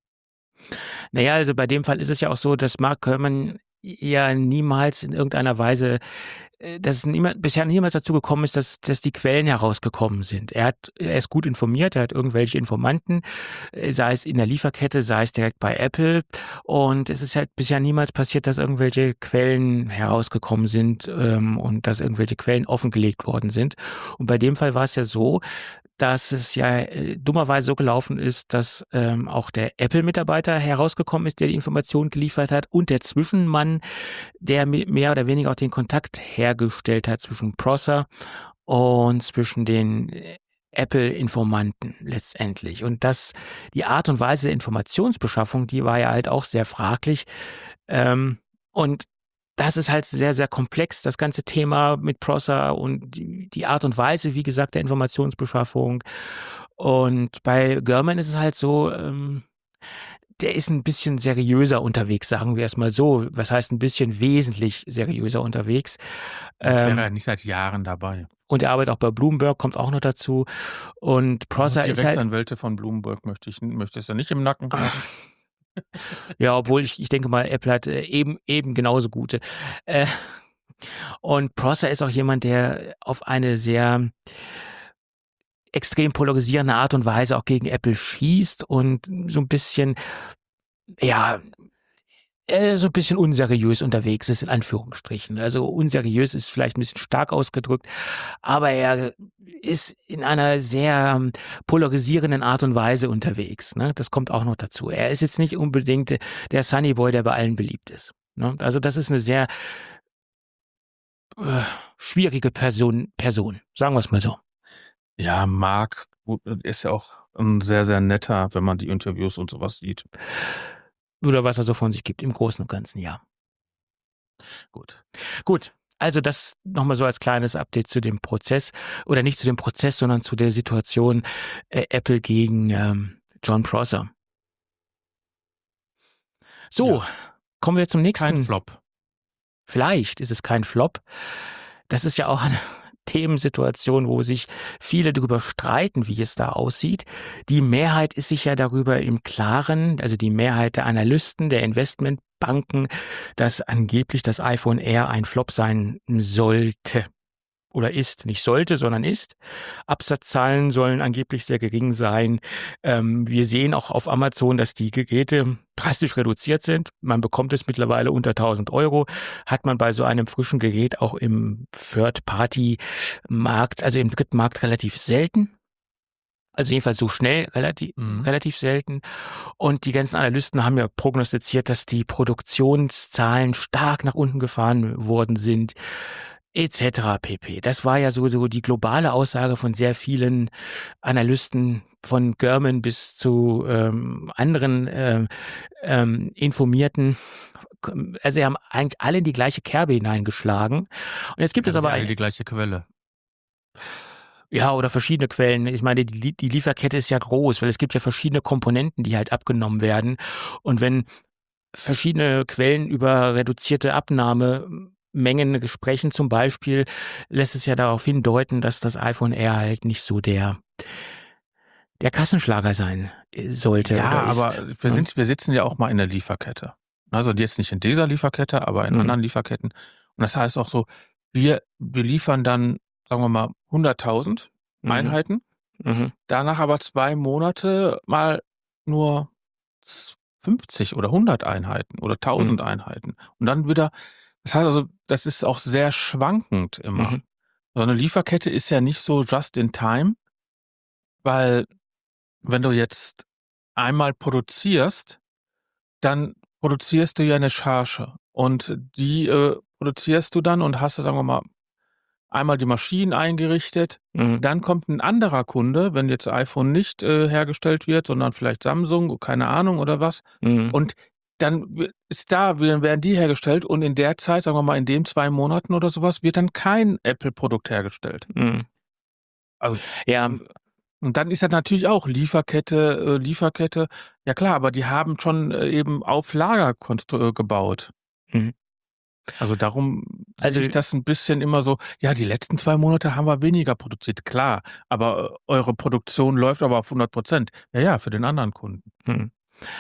Naja, also bei dem Fall ist es ja auch so, dass Mark Gurman ja niemals in irgendeiner Weise, dass es bisher niemals dazu gekommen ist, dass die Quellen herausgekommen sind. Er ist gut informiert, er hat irgendwelche Informanten, sei es in der Lieferkette, sei es direkt bei Apple. Und es ist halt bisher niemals passiert, dass irgendwelche Quellen herausgekommen sind und dass irgendwelche Quellen offengelegt worden sind. Und bei dem Fall war es ja so, dass es ja dummerweise so gelaufen ist, dass auch der Apple-Mitarbeiter herausgekommen ist, der die Information geliefert hat und der Zwischenmann, der mehr oder weniger auch den Kontakt hergestellt hat zwischen Prosser und zwischen den Apple-Informanten letztendlich. Und die Art und Weise der Informationsbeschaffung, die war ja halt auch sehr fraglich. Und das ist halt sehr, sehr komplex, das ganze Thema mit Prosser und die Art und Weise, wie gesagt, der Informationsbeschaffung. Und bei Gurman ist es halt so, der ist ein bisschen seriöser unterwegs, sagen wir es mal so. Was heißt ein bisschen? Wesentlich seriöser unterwegs. Sonst wäre er nicht seit Jahren dabei. Und er arbeitet auch bei Bloomberg, kommt auch noch dazu. Und Prosser Die ist halt, Rechtsanwälte von Bloomberg möchtest du nicht im Nacken haben. ja, obwohl ich denke mal, Apple hat eben genauso gute. Und Prosser ist auch jemand, der auf eine sehr extrem polarisierende Art und Weise auch gegen Apple schießt und so ein bisschen, ja, so ein bisschen unseriös unterwegs ist, in Anführungsstrichen. Also unseriös ist vielleicht ein bisschen stark ausgedrückt, aber er ist in einer sehr polarisierenden Art und Weise unterwegs. Ne? Das kommt auch noch dazu. Er ist jetzt nicht unbedingt der Sunny Boy, der bei allen beliebt ist. Ne? Also das ist eine sehr schwierige Person, sagen wir es mal so. Ja, Mark ist ja auch ein sehr, sehr netter, wenn man die Interviews und sowas sieht. Oder was er so von sich gibt, im Großen und Ganzen, ja. Gut. Also das nochmal so als kleines Update zu dem Prozess. Oder nicht zu dem Prozess, sondern zu der Situation Apple gegen John Prosser. So, kommen wir zum nächsten. Kein Flop. Vielleicht ist es kein Flop. Das ist ja auch eine Themensituation, wo sich viele darüber streiten, wie es da aussieht. Die Mehrheit ist sich ja darüber im Klaren, also die Mehrheit der Analysten, der Investmentbanken, dass angeblich das iPhone Air ein Flop sein sollte. Oder ist, nicht sollte, sondern ist. Absatzzahlen sollen angeblich sehr gering sein. Wir sehen auch auf Amazon, dass die Geräte drastisch reduziert sind. Man bekommt es mittlerweile unter 1.000 €. Hat man bei so einem frischen Gerät auch im Third-Party-Markt, also im Drittmarkt relativ selten. Also jedenfalls so schnell relativ selten. Und die ganzen Analysten haben ja prognostiziert, dass die Produktionszahlen stark nach unten gefahren worden sind, etc. pp. Das war ja so die globale Aussage von sehr vielen Analysten, von Gurman bis zu anderen Informierten. Also sie haben eigentlich alle in die gleiche Kerbe hineingeschlagen. Und jetzt gibt es aber alle die gleiche Quelle. Ja, oder verschiedene Quellen. Ich meine, die Lieferkette ist ja groß, weil es gibt ja verschiedene Komponenten, die halt abgenommen werden. Und wenn verschiedene Quellen über reduzierte Abnahmemengen sprechen zum Beispiel, lässt es ja darauf hindeuten, dass das iPhone Air halt nicht so der Kassenschlager sein sollte Ja, oder ist. aber wir sitzen ja auch mal in der Lieferkette. Also jetzt nicht in dieser Lieferkette, aber in anderen Lieferketten. Und das heißt auch so, wir liefern dann, sagen wir mal, 100.000 Einheiten Mhm. danach aber 2 Monate mal nur 50 oder 100 Einheiten oder 1000 Mhm. Einheiten und dann wieder das heißt also, das ist auch sehr schwankend immer. Mhm. So 'ne Lieferkette ist ja nicht so just in time, weil wenn du jetzt einmal produzierst, dann produzierst du ja 'ne Charge und die, produzierst du dann und hast, sagen wir mal, einmal die Maschinen eingerichtet. Mhm. Dann kommt 'n anderer Kunde, wenn jetzt iPhone nicht, hergestellt wird, sondern vielleicht Samsung, keine Ahnung oder was. Mhm. Und dann werden die hergestellt und in der Zeit, sagen wir mal, in den 2 Monaten oder so was, wird dann kein Apple-Produkt hergestellt. Mhm. Also, Ja. und dann ist das natürlich auch Lieferkette. Ja klar, aber die haben schon, eben auf Lager gebaut. Mhm. Also, darum sehe Also ich das 'n bisschen immer so: „Ja, die letzten 2 Monate haben wir weniger produziert.“ Klar, aber, eure Produktion läuft aber auf 100%. Ja, ja, für den anderen Kunden. mhm.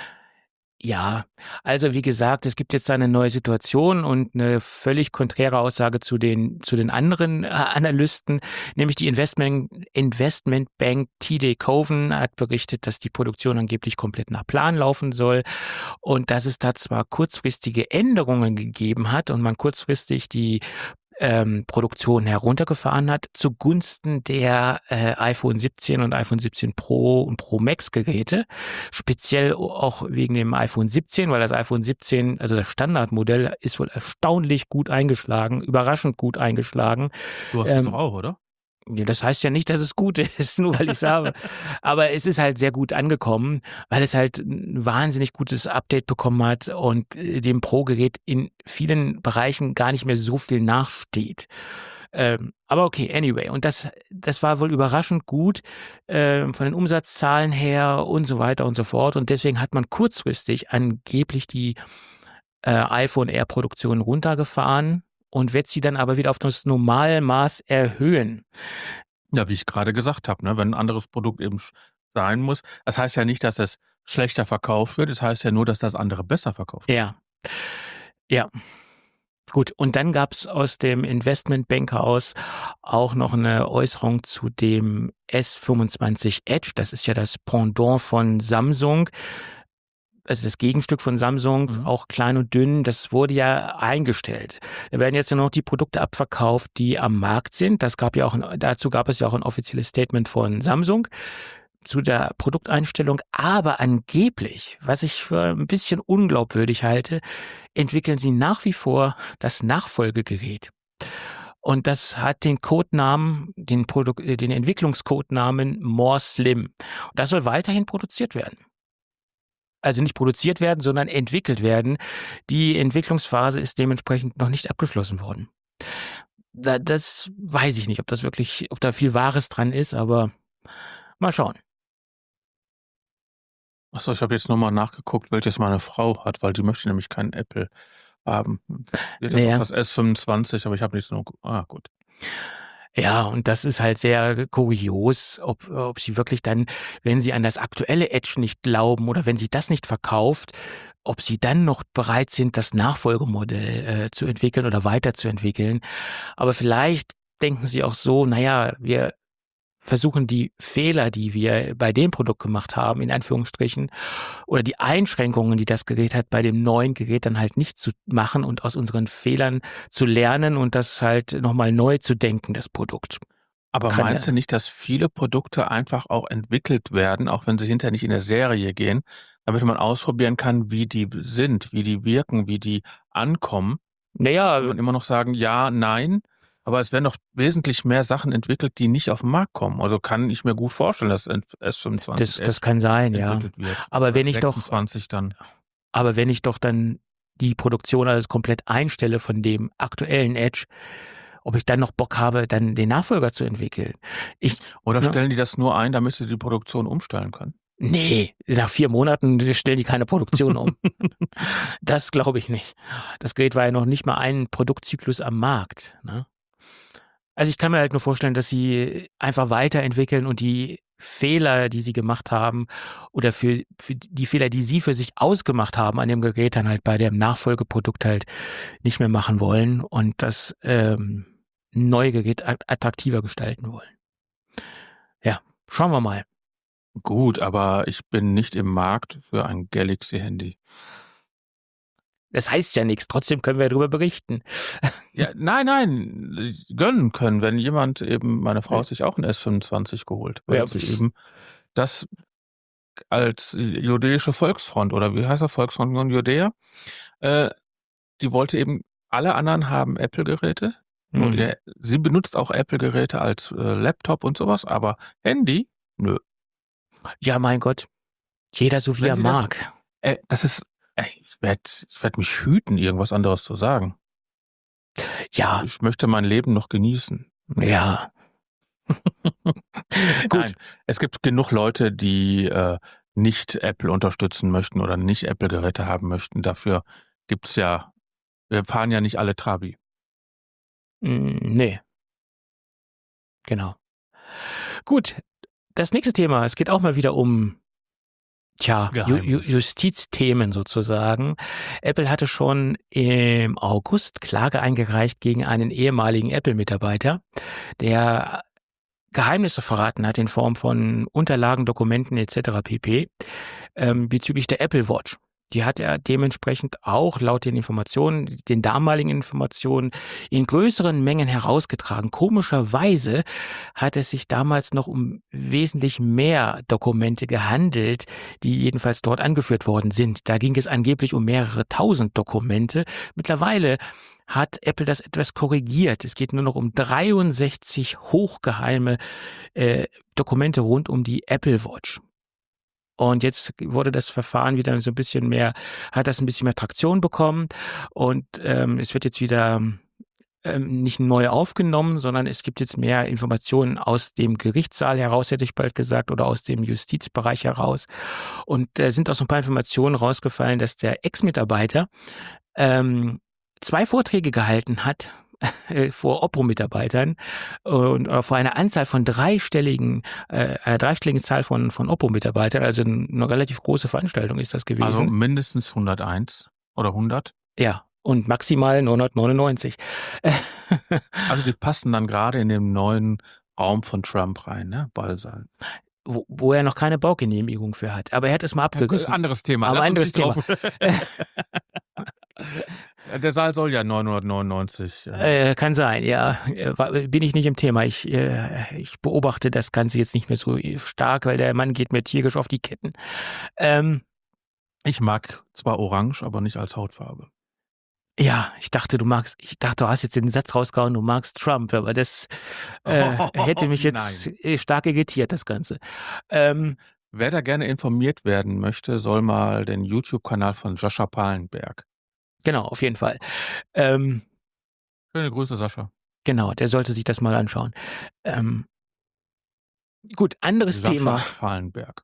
Ja, also wie gesagt, es gibt jetzt eine neue Situation und eine völlig konträre Aussage zu den anderen, Analysten, nämlich die Investmentbank TD Cowen hat berichtet, dass die Produktion angeblich komplett nach Plan laufen soll und dass es da zwar kurzfristige Änderungen gegeben hat und man kurzfristig die Produktion heruntergefahren hat zugunsten der iPhone 17 und iPhone 17 Pro und Pro Max Geräte. Speziell auch wegen dem iPhone 17, weil das iPhone 17, also das Standardmodell, ist wohl erstaunlich gut eingeschlagen, überraschend gut eingeschlagen. Du hast es doch Ähm, auch, oder? ja, das heißt ja nicht, dass es gut ist, nur weil ich's habe. Aber es ist halt sehr gut angekommen, weil es halt 'n wahnsinnig gutes Update bekommen hat und, dem Pro-Gerät in vielen Bereichen gar nicht mehr so viel nachsteht. Aber okay, anyway. Und das war wohl überraschend gut, von den Umsatzzahlen her und so weiter und so fort. Und deswegen hat man kurzfristig angeblich die iPhone Air Produktion runtergefahren und wird sie dann aber wieder auf das Normalmaß erhöhen. Ja, wie ich grade gesagt habe, ne, wenn 'n anderes Produkt eben sein muss. Das heißt ja nicht, dass es schlechter verkauft wird. Es heißt ja nur, dass das andere besser verkauft wird. Ja, ja. Gut, und dann gab's aus dem Investmentbanker auch noch 'ne Äußerung zu dem S25 Edge. Das ist ja das Pendant von Samsung, also das Gegenstück von Samsung, Mhm. auch klein und dünn. Das wurde ja eingestellt. Da werden jetzt nur noch die Produkte abverkauft, die am Markt sind. Dazu gab es ja auch ein offizielles Statement von Samsung zu der Produkteinstellung, aber angeblich, was ich für ein bisschen unglaubwürdig halte, entwickeln sie nach wie vor das Nachfolgegerät. Und das hat den Entwicklungscodenamen More Slim. Das soll weiterhin produziert werden. Also nicht produziert werden, sondern entwickelt werden. Die Entwicklungsphase ist dementsprechend noch nicht abgeschlossen worden. Das weiß ich nicht, ob da viel Wahres dran ist, aber mal schauen. Ach so, ich habe jetzt noch mal nachgeguckt, welches meine Frau hat, weil die möchte nämlich keinen Apple haben. Die hat Na jetzt auch ja. das S25, aber ich habe nicht so gut. Ja, und das ist halt sehr kurios, ob sie wirklich dann, wenn sie an das aktuelle Edge nicht glauben oder wenn sie das nicht verkauft, ob sie dann noch bereit sind, das Nachfolgemodell, zu entwickeln oder weiterzuentwickeln. Aber vielleicht denken sie auch so: „Na ja, wir versuchen die Fehler, die wir bei dem Produkt gemacht haben, in Anführungsstrichen, oder die Einschränkungen, die das Gerät hat, bei dem neuen Gerät dann halt nicht zu machen und aus unseren Fehlern zu lernen und das halt noch mal neu zu denken, das Produkt.“ Aber Kann meinst du ja nicht, dass viele Produkte einfach auch entwickelt werden, auch wenn sie hinterher nicht in der Serie gehen, damit man ausprobieren kann, wie die sind, wie die wirken, wie die ankommen? na ja, Kann man immer noch sagen: „Ja, nein“, aber es werden doch wesentlich mehr Sachen entwickelt, die nicht auf 'n Markt kommen. Also, kann ich mir gut vorstellen, dass S25 das Edge kann sein, ja. entwickelt wird Aber oder wenn ich doch 26 dann. dann die Produktion alles komplett einstelle von dem aktuellen Edge, ob ich dann noch Bock habe, dann den Nachfolger zu entwickeln. Ich Oder ne? stellen die das nur ein, damit sie die Produktion umstellen können? Ne, nach 4 Monaten stellen die keine Produktion um. Das glaube ich nicht. Das Gerät war ja noch nicht mal einen Produktzyklus am Markt, ne? Also, ich kann mir halt nur vorstellen, dass sie einfach weiterentwickeln und die Fehler, die sie gemacht haben oder für die Fehler, die sie für sich ausgemacht haben an dem Gerät, dann halt bei dem Nachfolgeprodukt halt nicht mehr machen wollen und das, neue Gerät attraktiver gestalten wollen. Ja. Schauen wir mal. Gut, aber ich bin nicht im Markt für ein Galaxy-Handy. Das heißt ja nichts, trotzdem können wir darüber berichten. Ja, nein, gönnen können, wenn jemand eben, meine Frau hat sich auch ein S25 geholt, weil Ja, sie eben das als jüdische Volksfront oder wie heißt er, Volksfront Union Judäa, die wollte eben, alle anderen haben Apple-Geräte. Mhm. Sie benutzt auch Apple-Geräte als Laptop und sowas, aber Handy, nö. Ja, mein Gott. Jeder so wie Wenn er die das- mag. Das ist, ich werd mich hüten, irgendwas anderes zu sagen. Ja, Ich möchte mein Leben noch genießen. ja. Gut. Nein, es gibt genug Leute, die nicht Apple unterstützen möchten oder nicht Apple-Geräte haben möchten. Dafür gibt's ja, wir fahren ja nicht alle Trabi. Nee. Genau. Gut. Das nächste Thema, es geht auch mal wieder um Geheimnis. Justizthemen sozusagen. Apple hatte schon im August Klage eingereicht gegen einen ehemaligen Apple-Mitarbeiter, der Geheimnisse verraten hat in Form von Unterlagen, Dokumenten etc. pp. Bezüglich der Apple Watch. Die hat er dementsprechend auch laut den Informationen, den damaligen Informationen, in größeren Mengen herausgetragen. Komischerweise hat es sich damals noch um wesentlich mehr Dokumente gehandelt, die jedenfalls dort angeführt worden sind. Da ging es angeblich um mehrere tausend Dokumente. Mittlerweile hat Apple das etwas korrigiert. Es geht nur noch um 63 hochgeheime Dokumente rund um die Apple Watch. Und jetzt wurde das Verfahren wieder so ein bisschen mehr, hat das ein bisschen mehr Traktion bekommen und es wird jetzt wieder nicht neu aufgenommen, sondern es gibt jetzt mehr Informationen aus dem Gerichtssaal heraus, hätte ich bald gesagt, oder aus dem Justizbereich heraus. Und da sind auch so ein paar Informationen rausgefallen, dass der Ex-Mitarbeiter 2 Vorträge gehalten hat vor Oppo-Mitarbeitern und vor einer Anzahl von einer dreistelligen Zahl von Oppo-Mitarbeitern, also eine relativ große Veranstaltung ist das gewesen. Also mindestens 101 oder 100. Ja, und maximal 999. Also die passen dann gerade in den neuen Raum von Trump rein, ne? Ballsaal. Wo er noch keine Baugenehmigung für hat. Aber er hat es mal abgerissen. Anderes Thema. Aber Lass uns anderes nicht drauf. Der Saal soll ja 999. Kann sein, ja. Bin ich nicht im Thema. Ich beobachte das Ganze jetzt nicht mehr so stark, weil der Mann geht mir tierisch auf die Ketten. Ich mag zwar Orange, aber nicht als Hautfarbe. Ja, ich dachte, du hast jetzt den Satz rausgehauen, du magst Trump, aber das hätte mich jetzt stark irritiert, das Ganze. Wer da gerne informiert werden möchte, soll mal den YouTube-Kanal von Sascha Palenberg. Genau, auf jeden Fall. Schöne Grüße, Sascha. Genau, der sollte sich das mal anschauen. Gut, anderes Sascha Thema. Palenberg.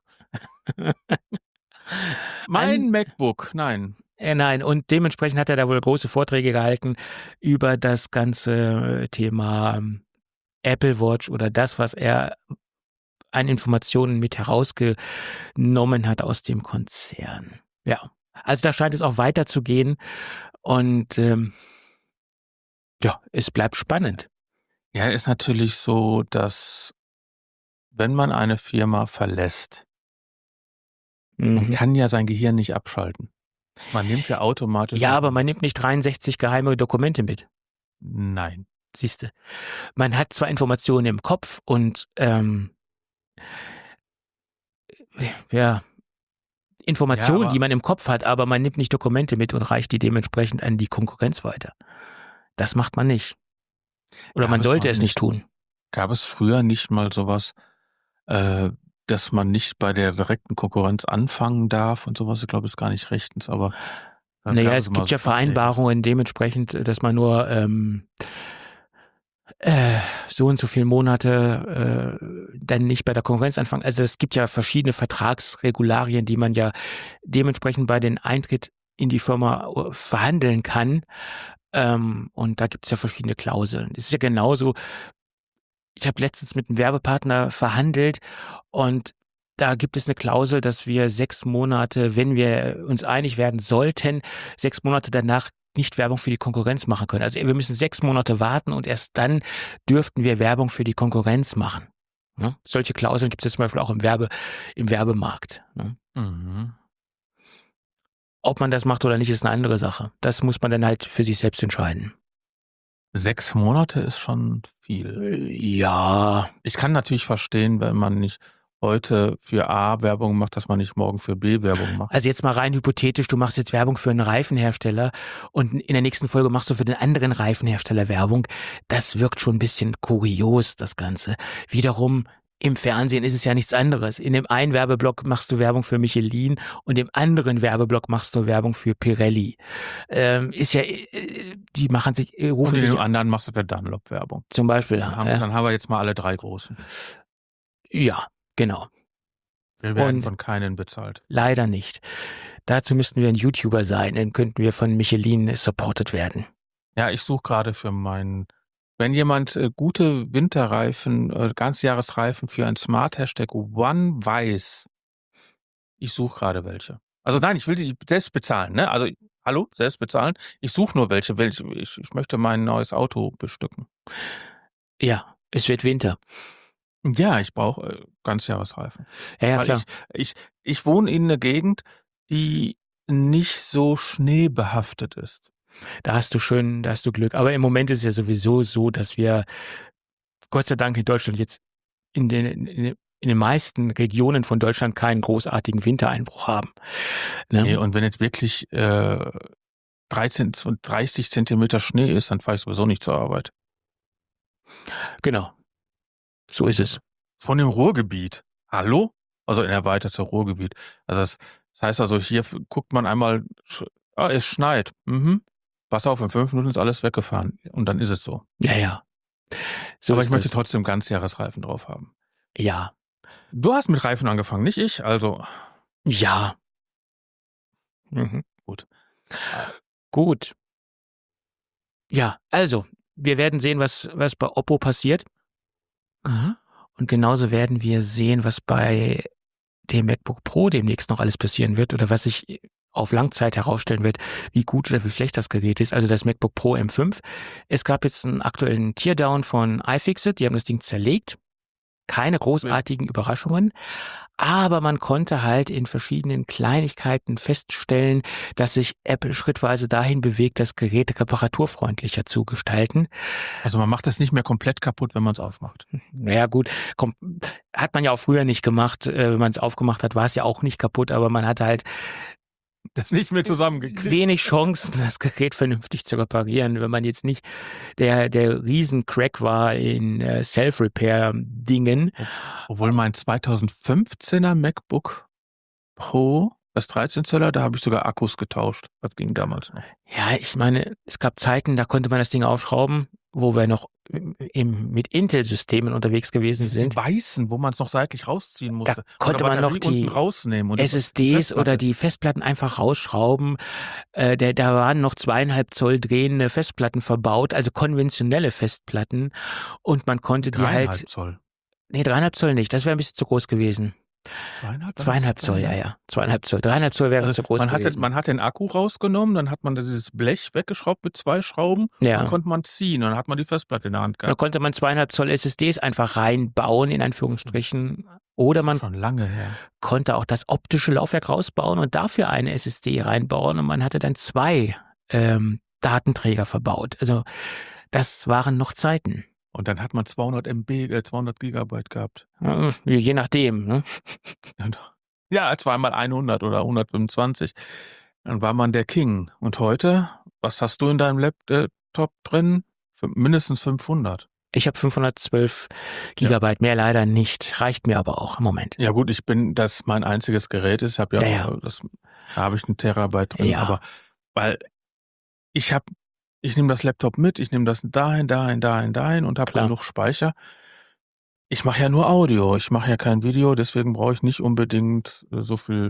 Mein MacBook, nein. Nein, und dementsprechend hat er da wohl große Vorträge gehalten über das ganze Thema Apple Watch oder das, was er an Informationen mit herausgenommen hat aus dem Konzern. Ja, also da scheint es auch weiterzugehen und es bleibt spannend. Ja, ist natürlich so, dass wenn man eine Firma verlässt, man kann ja sein Gehirn nicht abschalten. Man nimmt ja automatisch. Ja, aber man nimmt nicht 63 geheime Dokumente mit. Nein. Siehste, man hat zwar Informationen im Kopf und Informationen, die man im Kopf hat, aber man nimmt nicht Dokumente mit und reicht die dementsprechend an die Konkurrenz weiter. Das macht man nicht. Oder man sollte es nicht tun. Gab es früher nicht mal sowas, dass man nicht bei der direkten Konkurrenz anfangen darf und sowas? Ich glaube, ist gar nicht rechtens, aber naja, es gibt ja Vereinbarungen dementsprechend, dass man nur so und so viele Monate dann nicht bei der Konkurrenz anfangen. Also es gibt ja verschiedene Vertragsregularien, die man ja dementsprechend bei den Eintritt in die Firma verhandeln kann. Und da gibt es ja verschiedene Klauseln. Es ist ja genauso, ich habe letztens mit einem Werbepartner verhandelt und da gibt es eine Klausel, dass wir 6 Monate, wenn wir uns einig werden sollten, 6 Monate danach nicht Werbung für die Konkurrenz machen können. Also wir müssen 6 Monate warten und erst dann dürften wir Werbung für die Konkurrenz machen. Ne? Solche Klauseln gibt es zum Beispiel auch im Werbemarkt. Ne? Mhm. Ob man das macht oder nicht, ist eine andere Sache. Das muss man dann halt für sich selbst entscheiden. 6 Monate ist schon viel. Ja, Ich kann natürlich verstehen, wenn man nicht heute für A Werbung macht, dass man nicht morgen für B Werbung macht. also jetzt mal rein hypothetisch, du machst jetzt Werbung für einen Reifenhersteller und in der nächsten Folge machst du für den anderen Reifenhersteller Werbung. Das wirkt schon ein bisschen kurios, das Ganze. Wiederum, im Fernsehen ist es ja nichts anderes. In dem einen Werbeblock machst du Werbung für Michelin und im anderen Werbeblock machst du Werbung für Pirelli. Ist ja, die machen sich, Und rufen in sich dem anderen machst du für Dunlop Werbung. zum Beispiel, Dann haben wir jetzt mal alle 3 großen. ja, genau. Wir werden Und von keinen bezahlt. leider nicht. Dazu müssten wir ein YouTuber sein, dann könnten wir von Michelin supported werden. Ja, ich suche gerade für wenn jemand gute Winterreifen, Ganzjahresreifen für ein Smart Hashtag One weiß, ich suche gerade welche. Also nein, ich will die selbst bezahlen, ne? Also, hallo, selbst bezahlen. Ich suche nur welche. Ich möchte mein neues Auto bestücken. Ja, es wird Winter. Ja, ich brauche Ganzjahresreifen. Ja, Weil klar. ich wohne in einer Gegend, die nicht so schneebehaftet ist. Da hast du Glück. Aber im Moment ist es ja sowieso so, dass wir Gott sei Dank in Deutschland jetzt in den meisten Regionen von Deutschland keinen großartigen Wintereinbruch haben. Ne? Nee, und wenn jetzt wirklich 30 Zentimeter Schnee ist, dann fahre ich sowieso nicht zur Arbeit. Genau. So ist es. Von dem Ruhrgebiet. Hallo? Also in erweiterte Ruhrgebiet. Also das heißt also, hier guckt man einmal, es schneit. Pass auf, in 5 Minuten ist alles weggefahren. Und dann ist es so. Ja. So Aber ist ich möchte das. trotzdem Ganzjahresreifen drauf haben. Ja. Du hast mit Reifen angefangen, nicht ich. Also Ja. gut. Gut. Ja, also, wir werden sehen, was bei Oppo passiert. Und genauso werden wir sehen, was bei dem MacBook Pro demnächst noch alles passieren wird oder was sich auf Langzeit herausstellen wird, wie gut oder wie schlecht das Gerät ist. Also das MacBook Pro M5. Es gab jetzt einen aktuellen Teardown von iFixit. Die haben das Ding zerlegt. Keine großartigen Überraschungen, aber man konnte halt in verschiedenen Kleinigkeiten feststellen, dass sich Apple schrittweise dahin bewegt, das Gerät reparaturfreundlicher zu gestalten. Also man macht das nicht mehr komplett kaputt, wenn man es aufmacht. Naja gut, hat man ja auch früher nicht gemacht. Wenn man es aufgemacht hat, war es ja auch nicht kaputt, aber man hatte halt Das nicht mehr zusammengekriegt. wenig Chancen, das Gerät vernünftig zu reparieren, wenn man jetzt nicht der Riesen-Crack war in Self-Repair-Dingen. Obwohl mein 2015er MacBook Pro, das 13-Zöller, da habe ich sogar Akkus getauscht. Das ging damals noch. Ja, ich meine, es gab Zeiten, da konnte man das Ding aufschrauben, wo wir noch mit Intel-Systemen unterwegs gewesen sind. Die weißen, wo man es noch seitlich rausziehen musste. Da konnte man noch Batterie die unten rausnehmen und SSDs oder die Festplatten einfach rausschrauben. Da waren noch 2,5 Zoll drehende Festplatten verbaut, also konventionelle Festplatten. Und man konnte die 3,5 halt... Zoll. Nee, 3,5 Zoll nicht, das wäre ein bisschen zu groß gewesen. 2,5 Zoll, ja. 2,5 Zoll. 3,5 Zoll wäre zu groß gewesen. Man hat den Akku rausgenommen, dann hat man dieses Blech weggeschraubt mit 2 Schrauben. Ja. Dann konnte man ziehen und dann hat man die Festplatte in der Hand Dann gehabt. konnte man 2,5 Zoll SSDs einfach reinbauen, in Anführungsstrichen. Oder man Schon lange her. konnte auch das optische Laufwerk rausbauen und dafür eine SSD reinbauen. Und man hatte dann 2 Datenträger verbaut. Also das waren noch Zeiten. Und dann hat man 200 Gigabyte gehabt. Je nachdem. Ne? Ja, zweimal 100 oder 125. Dann war man der King. Und heute, was hast du in deinem Laptop drin? Mindestens 500. Ich habe 512 Gigabyte, mehr leider nicht. Reicht mir aber auch im Moment. Ja gut, das mein einziges Gerät ist. Da habe ich 1 Terabyte drin. Ja. Aber weil ich nehme das Laptop mit, ich nehme das dahin und habe genug Speicher. Ich mache ja nur Audio, ich mache ja kein Video, deswegen brauche ich nicht unbedingt so viel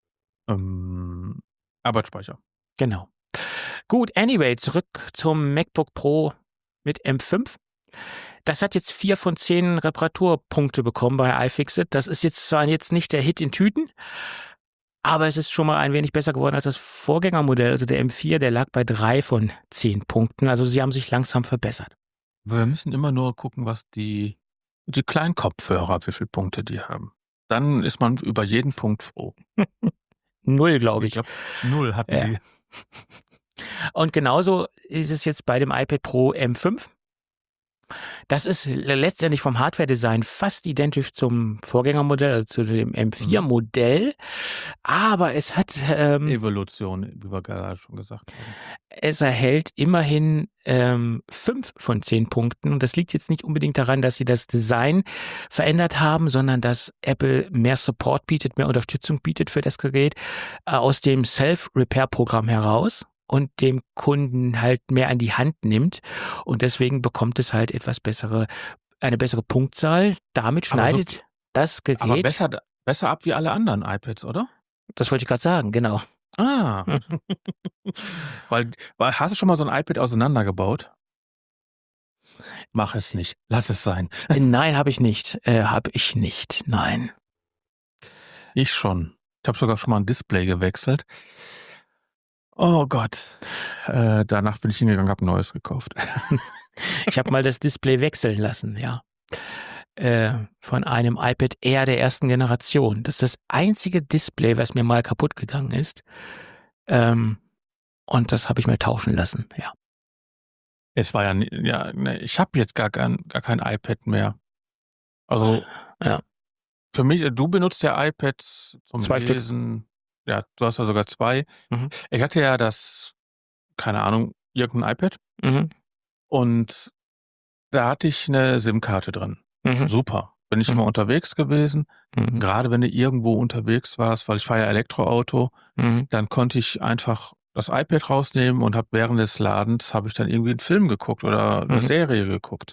Arbeitsspeicher. Genau. Gut, anyway, zurück zum MacBook Pro mit M5. Das hat jetzt 4 von 10 Reparaturpunkte bekommen bei iFixit. Das ist jetzt zwar jetzt nicht der Hit in Tüten, aber es ist schon mal ein wenig besser geworden als das Vorgängermodell. Also der M4, der lag bei 3 von 10 Punkten. Also sie haben sich langsam verbessert. Wir müssen immer nur gucken, was die die kleinen Kopfhörer, wie viele Punkte die haben. Dann ist man über jeden Punkt froh. 0, glaube Ich ich. glaube, 0 hatten Ja. die. Und genauso ist es jetzt bei dem iPad Pro M5. Das ist letztendlich vom Hardware-Design fast identisch zum Vorgängermodell, also zu dem M4-Modell. Aber es hat, Evolution, wie wir gerade schon gesagt haben. es erhält immerhin 5 von 10 Punkten. Und das liegt jetzt nicht unbedingt daran, dass sie das Design verändert haben, sondern dass Apple mehr Support bietet, mehr Unterstützung bietet für das Gerät aus dem Self-Repair-Programm heraus und dem Kunden halt mehr an die Hand nimmt. Und deswegen bekommt es halt eine bessere Punktzahl. Damit Aber so- schneidet das Gerät. Aber besser ab wie alle anderen iPads, oder? Das wollte ich gerade sagen, genau. Ah. weil hast du schon mal so ein iPad auseinandergebaut? Mach es nicht. Lass es sein. Nein, habe ich nicht. Nein. Ich schon. Ich habe sogar schon mal ein Display gewechselt. Oh Gott. Danach bin ich hingegangen, habe ein neues gekauft. Ich habe mal das Display wechseln lassen, ja. Von einem iPad Air der ersten Generation. Das ist das einzige Display, was mir mal kaputt gegangen ist. Und das habe ich mal tauschen lassen, ja. Es war ich habe jetzt gar kein iPad mehr. Also, Ja. für mich, du benutzt ja iPads zum 2 Stück. Lesen. Ja, du hast ja sogar 2. Mhm. Ich hatte ja keine Ahnung, irgendein iPad. Mhm. Und da hatte ich eine SIM-Karte drin. Mhm. Super. Bin ich immer unterwegs gewesen. Mhm. Gerade wenn du irgendwo unterwegs warst, weil ich fahre ja Elektroauto, Mhm. dann konnte ich einfach das iPad rausnehmen und habe während des Ladens habe ich dann irgendwie einen Film geguckt oder eine Mhm. Serie geguckt.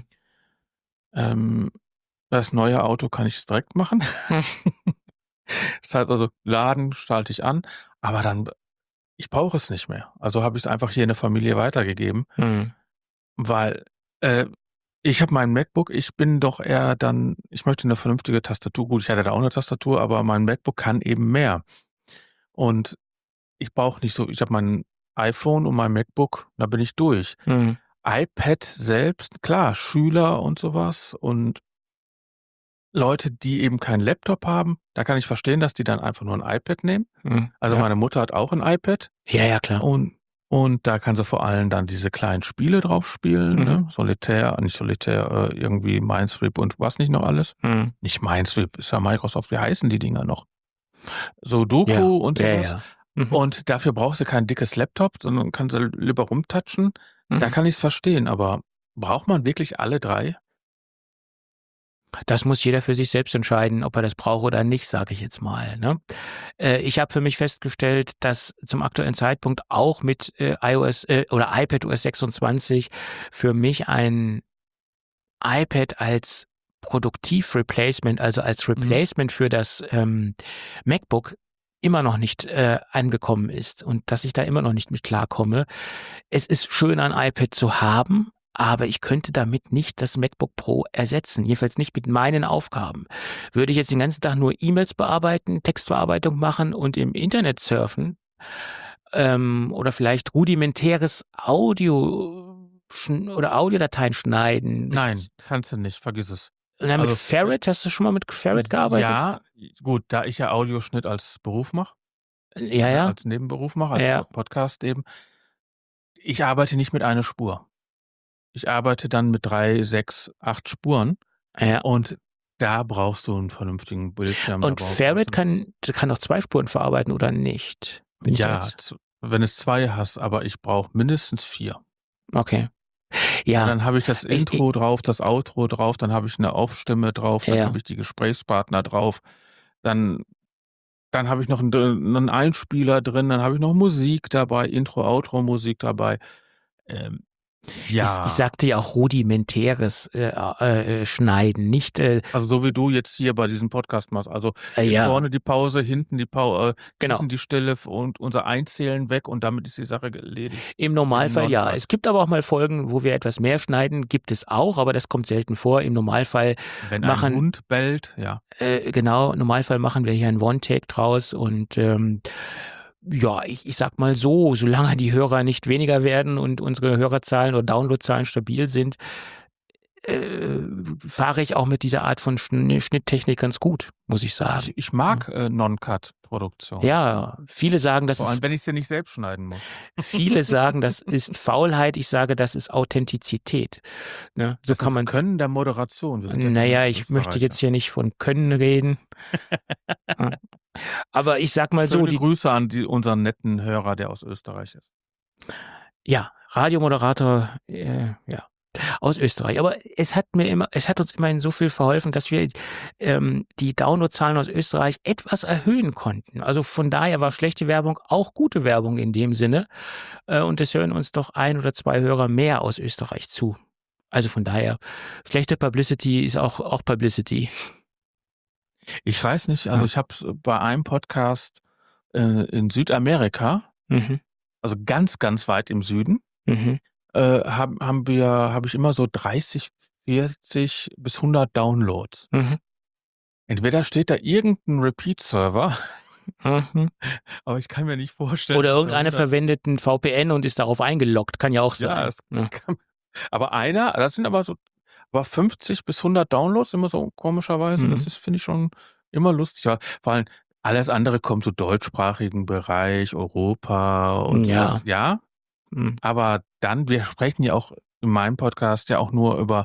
Mhm. Das neue Auto kann ich es direkt machen. Mhm. Das heißt also, Laden schalte ich an, aber dann, ich brauche es nicht mehr. Also habe ich es einfach hier in der Familie weitergegeben, Mhm. weil ich habe mein MacBook, ich bin doch eher dann, ich möchte eine vernünftige Tastatur. Gut, ich hatte da auch eine Tastatur, aber mein MacBook kann eben mehr. Und ich brauche nicht so, ich habe mein iPhone und mein MacBook, da bin ich durch. Mhm. iPad selbst, klar, Schüler und sowas und Leute, die eben keinen Laptop haben, da kann ich verstehen, dass die dann einfach nur ein iPad nehmen. Mhm. Also Ja. meine Mutter hat auch ein iPad Ja, klar. und da kann sie vor allem dann diese kleinen Spiele drauf spielen, Mhm. ne? Nicht Solitär, irgendwie Minesweep und was nicht noch alles. Mhm. Nicht Minesweep, ist ja Microsoft, wie heißen die Dinger noch? Sudoku Ja. und sowas. Ja. Mhm. Und dafür brauchst du kein dickes Laptop, sondern kannst du lieber rumtatschen. Da Mhm. kann ich es verstehen, aber braucht man wirklich alle 3? Das muss jeder für sich selbst entscheiden, ob er das braucht oder nicht, sage ich jetzt mal. Ne? Ich habe für mich festgestellt, dass zum aktuellen Zeitpunkt auch mit iOS oder iPadOS 26 für mich ein iPad als Produktiv-Replacement, also als Replacement für das MacBook immer noch nicht angekommen ist und dass ich da immer noch nicht mit klarkomme. Es ist schön, ein iPad zu haben, aber ich könnte damit nicht das MacBook Pro ersetzen, jedenfalls nicht mit meinen Aufgaben. Würde ich jetzt den ganzen Tag nur E-Mails bearbeiten, Textverarbeitung machen und im Internet surfen oder vielleicht rudimentäres Audiodateien schneiden. Nein, kannst du nicht, vergiss es. Und dann mit Also, Ferret, hast du schon mal mit Ferret gearbeitet? Ja, gut, da ich ja Audioschnitt als Beruf mache, Ja. als Nebenberuf mache, als Ja. Podcast eben. Ich arbeite nicht mit einer Spur. Ich arbeite dann mit 3, 6, 8 Spuren Ja. und da brauchst du einen vernünftigen Bildschirm. Und Ferret kann auch 2 Spuren verarbeiten oder nicht? Ja, wenn es 2 hast, aber ich brauche mindestens 4. Okay. Und Ja. dann habe ich das Intro drauf, das Outro drauf, dann habe ich eine Aufstimme drauf, dann habe ich die Gesprächspartner drauf, dann habe ich noch einen Einspieler drin, dann habe ich noch Musik dabei, Intro, Outro, Musik dabei. Ja. Ich sagte ja auch rudimentäres Schneiden, nicht Also so wie du jetzt hier bei diesem Podcast machst. Also vorne die Pause, hinten die Pause, genau. hinten die Stille und unser Einzählen weg und damit ist die Sache erledigt. Im Normalfall ja. Es gibt aber auch mal Folgen, wo wir etwas mehr schneiden, gibt es auch, aber das kommt selten vor. Im Normalfall wenn ein Hund bellt, ja. Genau, im Normalfall machen wir hier einen One-Take draus und ja, ich sag mal so, solange die Hörer nicht weniger werden und unsere Hörerzahlen oder Downloadzahlen stabil sind, fahre ich auch mit dieser Art von Schnitttechnik ganz gut, muss ich sagen. Ich mag Non-Cut-Produktion. Ja, viele sagen, das Vor allem, ist, wenn ich sie nicht selbst schneiden muss. viele sagen, das ist Faulheit. Ich sage, das ist Authentizität. Ne? So Das kann ist man. Können der Moderation. Wir sind ja Naja, keine ich möchte Österreicher. jetzt hier nicht von Können reden. Ja. Aber ich sag mal so, Schöne Grüße an unseren netten Hörer, der aus Österreich ist. ja, Radiomoderator, ja, aus Österreich. Aber es hat uns immerhin so viel verholfen, dass wir die Downloadzahlen aus Österreich etwas erhöhen konnten. Also von daher war schlechte Werbung auch gute Werbung in dem Sinne. Und es hören uns doch 1 oder 2 Hörer mehr aus Österreich zu. Also von daher, schlechte Publicity ist auch Publicity. Ich weiß nicht, also ich habe bei einem Podcast in Südamerika, also ganz, ganz weit im Süden, habe ich immer so 30, 40 bis 100 Downloads. Entweder steht da irgendein Repeat-Server, aber ich kann mir nicht vorstellen. Oder dass da irgendeiner 100 verwendet ein VPN und ist darauf eingeloggt, kann ja auch sein. Ja, aber das sind aber 50 bis 100 Downloads, immer so komischerweise. Das ist, finde ich, schon immer lustig. Aber vor allem alles andere kommt so deutschsprachigen Bereich, Europa und Ja. sowas. Ja. Aber dann, wir sprechen ja auch in meinem Podcast ja auch nur über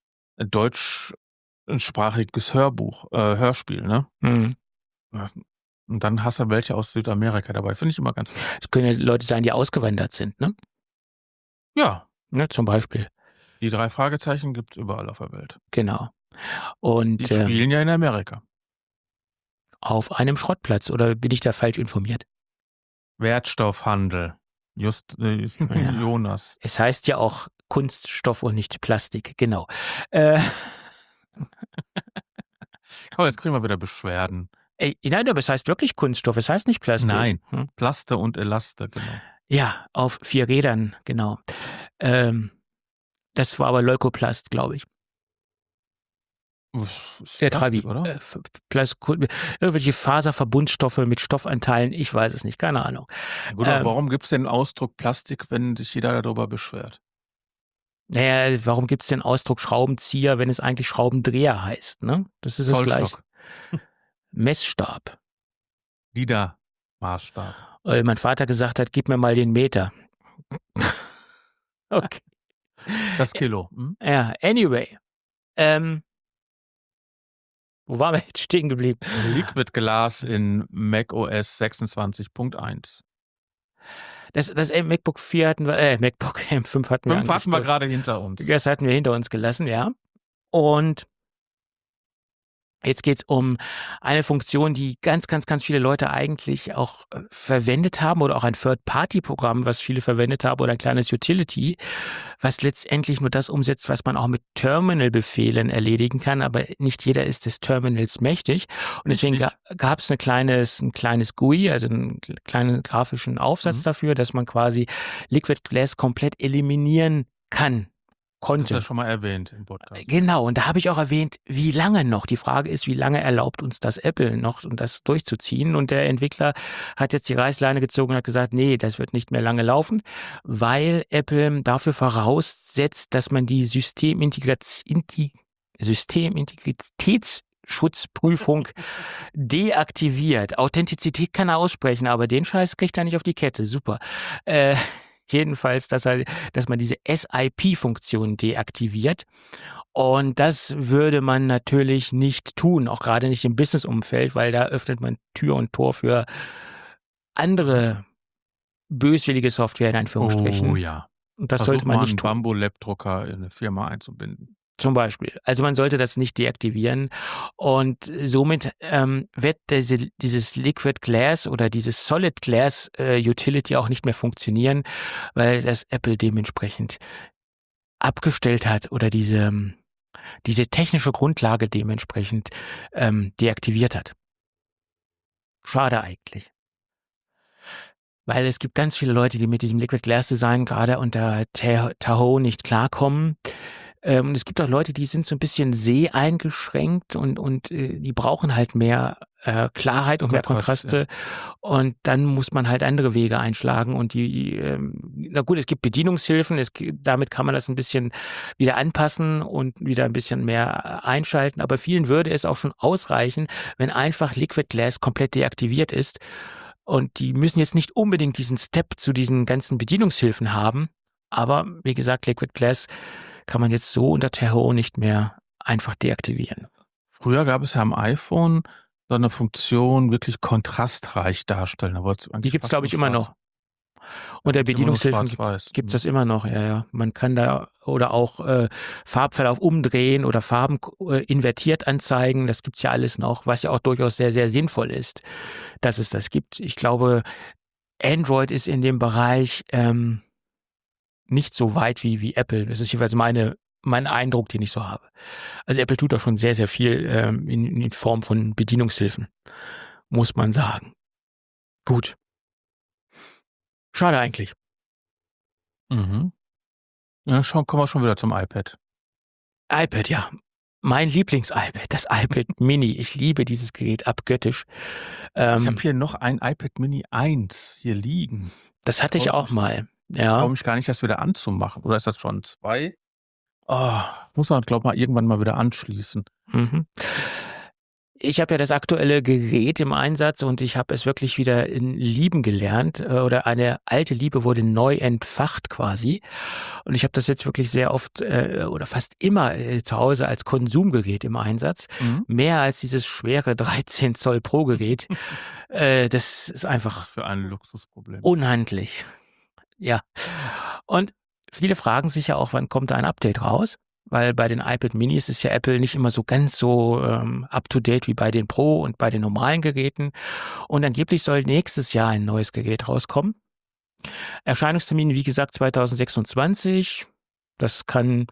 deutschsprachiges Hörspiel, ne? Und dann hast du welche aus Südamerika dabei. Finde ich immer ganz lustig. Es können ja Leute sein, die ausgewandert sind, ne? Ja. Ne, zum Beispiel. Die 3 Fragezeichen gibt es überall auf der Welt. Genau. Und Die spielen ja in Amerika. auf einem Schrottplatz, oder bin ich da falsch informiert? Wertstoffhandel. Jonas. Es heißt ja auch Kunststoff und nicht Plastik, genau. Komm, jetzt kriegen wir wieder Beschwerden. Nein, aber es heißt wirklich Kunststoff, es heißt nicht Plastik. Nein, Plaste und Elaste, genau. Ja, auf 4 Rädern, genau. Das war aber Leukoplast, glaube ich. Der Trabi, oder? Irgendwelche Faserverbundstoffe mit Stoffanteilen, ich weiß es nicht, keine Ahnung. Gut, aber warum gibt es den Ausdruck Plastik, wenn sich jeder darüber beschwert? Naja, warum gibt es den Ausdruck Schraubenzieher, wenn es eigentlich Schraubendreher heißt, ne? Das ist das Gleiche. Messstab. Maßstab. Weil mein Vater gesagt hat, gib mir mal den Meter. Okay. Das Kilo. Ja, anyway. Wo waren wir jetzt stehen geblieben? Liquid Glass in macOS 26.1. Das MacBook 4 hatten wir, MacBook M5 hatten wir. 5 hatten wir gerade hinter uns. Das hatten wir hinter uns gelassen, ja. Und jetzt geht's um eine Funktion, die ganz, ganz, ganz viele Leute eigentlich auch verwendet haben, oder auch ein Third-Party-Programm, was viele verwendet haben, oder ein kleines Utility, was letztendlich nur das umsetzt, was man auch mit Terminal-Befehlen erledigen kann, aber nicht jeder ist des Terminals mächtig. Und deswegen gab es ein kleines GUI, also einen kleinen grafischen Aufsatz dafür, dass man quasi Liquid Glass komplett eliminieren konnte. Das ist ja schon mal erwähnt im Podcast. Genau, und da habe ich auch erwähnt, wie lange noch. Die Frage ist, wie lange erlaubt uns das Apple noch, um das durchzuziehen? Und der Entwickler hat jetzt die Reißleine gezogen und hat gesagt, nee, das wird nicht mehr lange laufen, weil Apple dafür voraussetzt, dass man die Systemintegritätsschutzprüfung deaktiviert. Authentizität kann er aussprechen, aber den Scheiß kriegt er nicht auf die Kette. Super. Jedenfalls, dass man diese SIP-Funktion deaktiviert. Und das würde man natürlich nicht tun, auch gerade nicht im Business-Umfeld, weil da öffnet man Tür und Tor für andere böswillige Software in Anführungsstrichen. Oh ja. Und das sollte man nicht tun. Einen Bambu-Lapdrucker in eine Firma einzubinden. Zum Beispiel. Also man sollte das nicht deaktivieren, und somit wird dieses Liquid Glass oder dieses Solid Glass Utility auch nicht mehr funktionieren, weil das Apple dementsprechend abgestellt hat oder diese technische Grundlage dementsprechend deaktiviert hat. Schade eigentlich. Weil es gibt ganz viele Leute, die mit diesem Liquid Glass Design gerade unter Tahoe nicht klarkommen. Und es gibt auch Leute, die sind so ein bisschen seheingeschränkt und die brauchen halt mehr Klarheit und mehr Kontrast, ja. Kontraste. Und dann muss man halt andere Wege einschlagen. Und na gut, es gibt Bedienungshilfen, damit kann man das ein bisschen wieder anpassen und wieder ein bisschen mehr einschalten. Aber vielen würde es auch schon ausreichen, wenn einfach Liquid Glass komplett deaktiviert ist. Und die müssen jetzt nicht unbedingt diesen Step zu diesen ganzen Bedienungshilfen haben. Aber wie gesagt, Liquid Glass kann man jetzt so unter THO nicht mehr einfach deaktivieren. Früher gab es ja am iPhone so eine Funktion, wirklich kontrastreich darstellen. Da wollt's Die eigentlich gibt's, fast glaube nur ich, immer schwarz. noch. Unter Gibt's immer nur Bedienungshilfen schwarz-weiß. gibt's das immer noch, ja. Man kann da oder auch Farbverlauf umdrehen oder Farben invertiert anzeigen. Das gibt's ja alles noch, was ja auch durchaus sehr, sehr sinnvoll ist, dass es das gibt. Ich glaube, Android ist in dem Bereich nicht so weit wie Apple. Das ist jeweils mein Eindruck, den ich so habe. Also Apple tut da schon sehr, sehr viel in Form von Bedienungshilfen, muss man sagen. Gut. Schade eigentlich. Mhm. Ja, kommen wir schon wieder zum iPad. iPad, ja. Mein Lieblings-iPad, das iPad Mini. Ich liebe dieses Gerät abgöttisch. Ich habe hier noch ein iPad Mini 1 hier liegen. Das hatte ich auch mal. Ich Ja. traue mich gar nicht, das wieder anzumachen. Oder ist das schon 2? Muss man, glaube ich, mal irgendwann mal wieder anschließen. Mhm. Ich habe ja das aktuelle Gerät im Einsatz und ich habe es wirklich wieder lieben gelernt oder eine alte Liebe wurde neu entfacht quasi. Und ich habe das jetzt wirklich sehr oft oder fast immer zu Hause als Konsumgerät im Einsatz. Mhm. Mehr als dieses schwere 13 Zoll Pro-Gerät. Das ist einfach Was für ein Luxusproblem. unhandlich. Ja. Und viele fragen sich ja auch, wann kommt da ein Update raus? Weil bei den iPad Minis ist ja Apple nicht immer so ganz so up-to-date wie bei den Pro und bei den normalen Geräten. Und angeblich soll nächstes Jahr ein neues Gerät rauskommen. Erscheinungstermin, wie gesagt, 2026. Das kann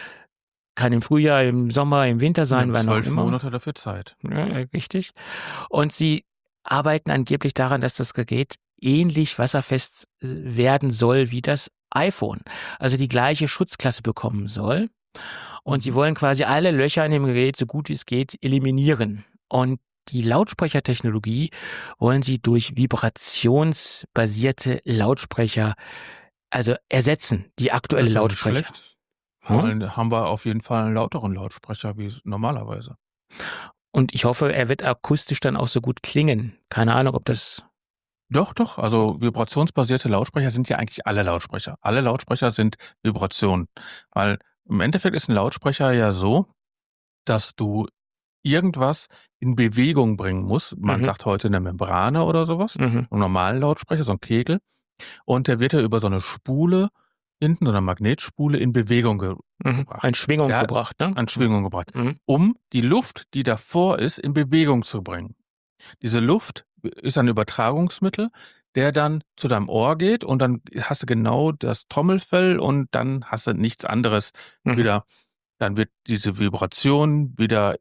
im Frühjahr, im Sommer, im Winter sein, wann auch 12 immer. Monate dafür Zeit. Ja, richtig. Und sie arbeiten angeblich daran, dass das Gerät ähnlich wasserfest werden soll wie das iPhone. Also die gleiche Schutzklasse bekommen soll. Und sie wollen quasi alle Löcher in dem Gerät, so gut wie es geht, eliminieren. Und die Lautsprechertechnologie wollen sie durch vibrationsbasierte Lautsprecher also ersetzen, die aktuelle Das ist ja nicht Lautsprecher. schlecht. Dann haben wir auf jeden Fall einen lauteren Lautsprecher wie normalerweise. Und ich hoffe, er wird akustisch dann auch so gut klingen. Keine Ahnung, ob das... Doch. Also vibrationsbasierte Lautsprecher sind ja eigentlich alle Lautsprecher. Alle Lautsprecher sind Vibration. Weil im Endeffekt ist ein Lautsprecher ja so, dass du irgendwas in Bewegung bringen musst. Man sagt heute eine Membrane oder sowas. Einen normalen Lautsprecher, so ein Kegel. Und der wird ja über so eine Spule hinten, so eine Magnetspule in Bewegung gebracht. An Schwingung gebracht, ne? An Schwingung gebracht. Um die Luft, die davor ist, in Bewegung zu bringen. Diese Luft ist ein Übertragungsmittel, der dann zu deinem Ohr geht und dann hast du genau das Trommelfell und dann hast du nichts anderes wieder. Dann wird diese Vibration wieder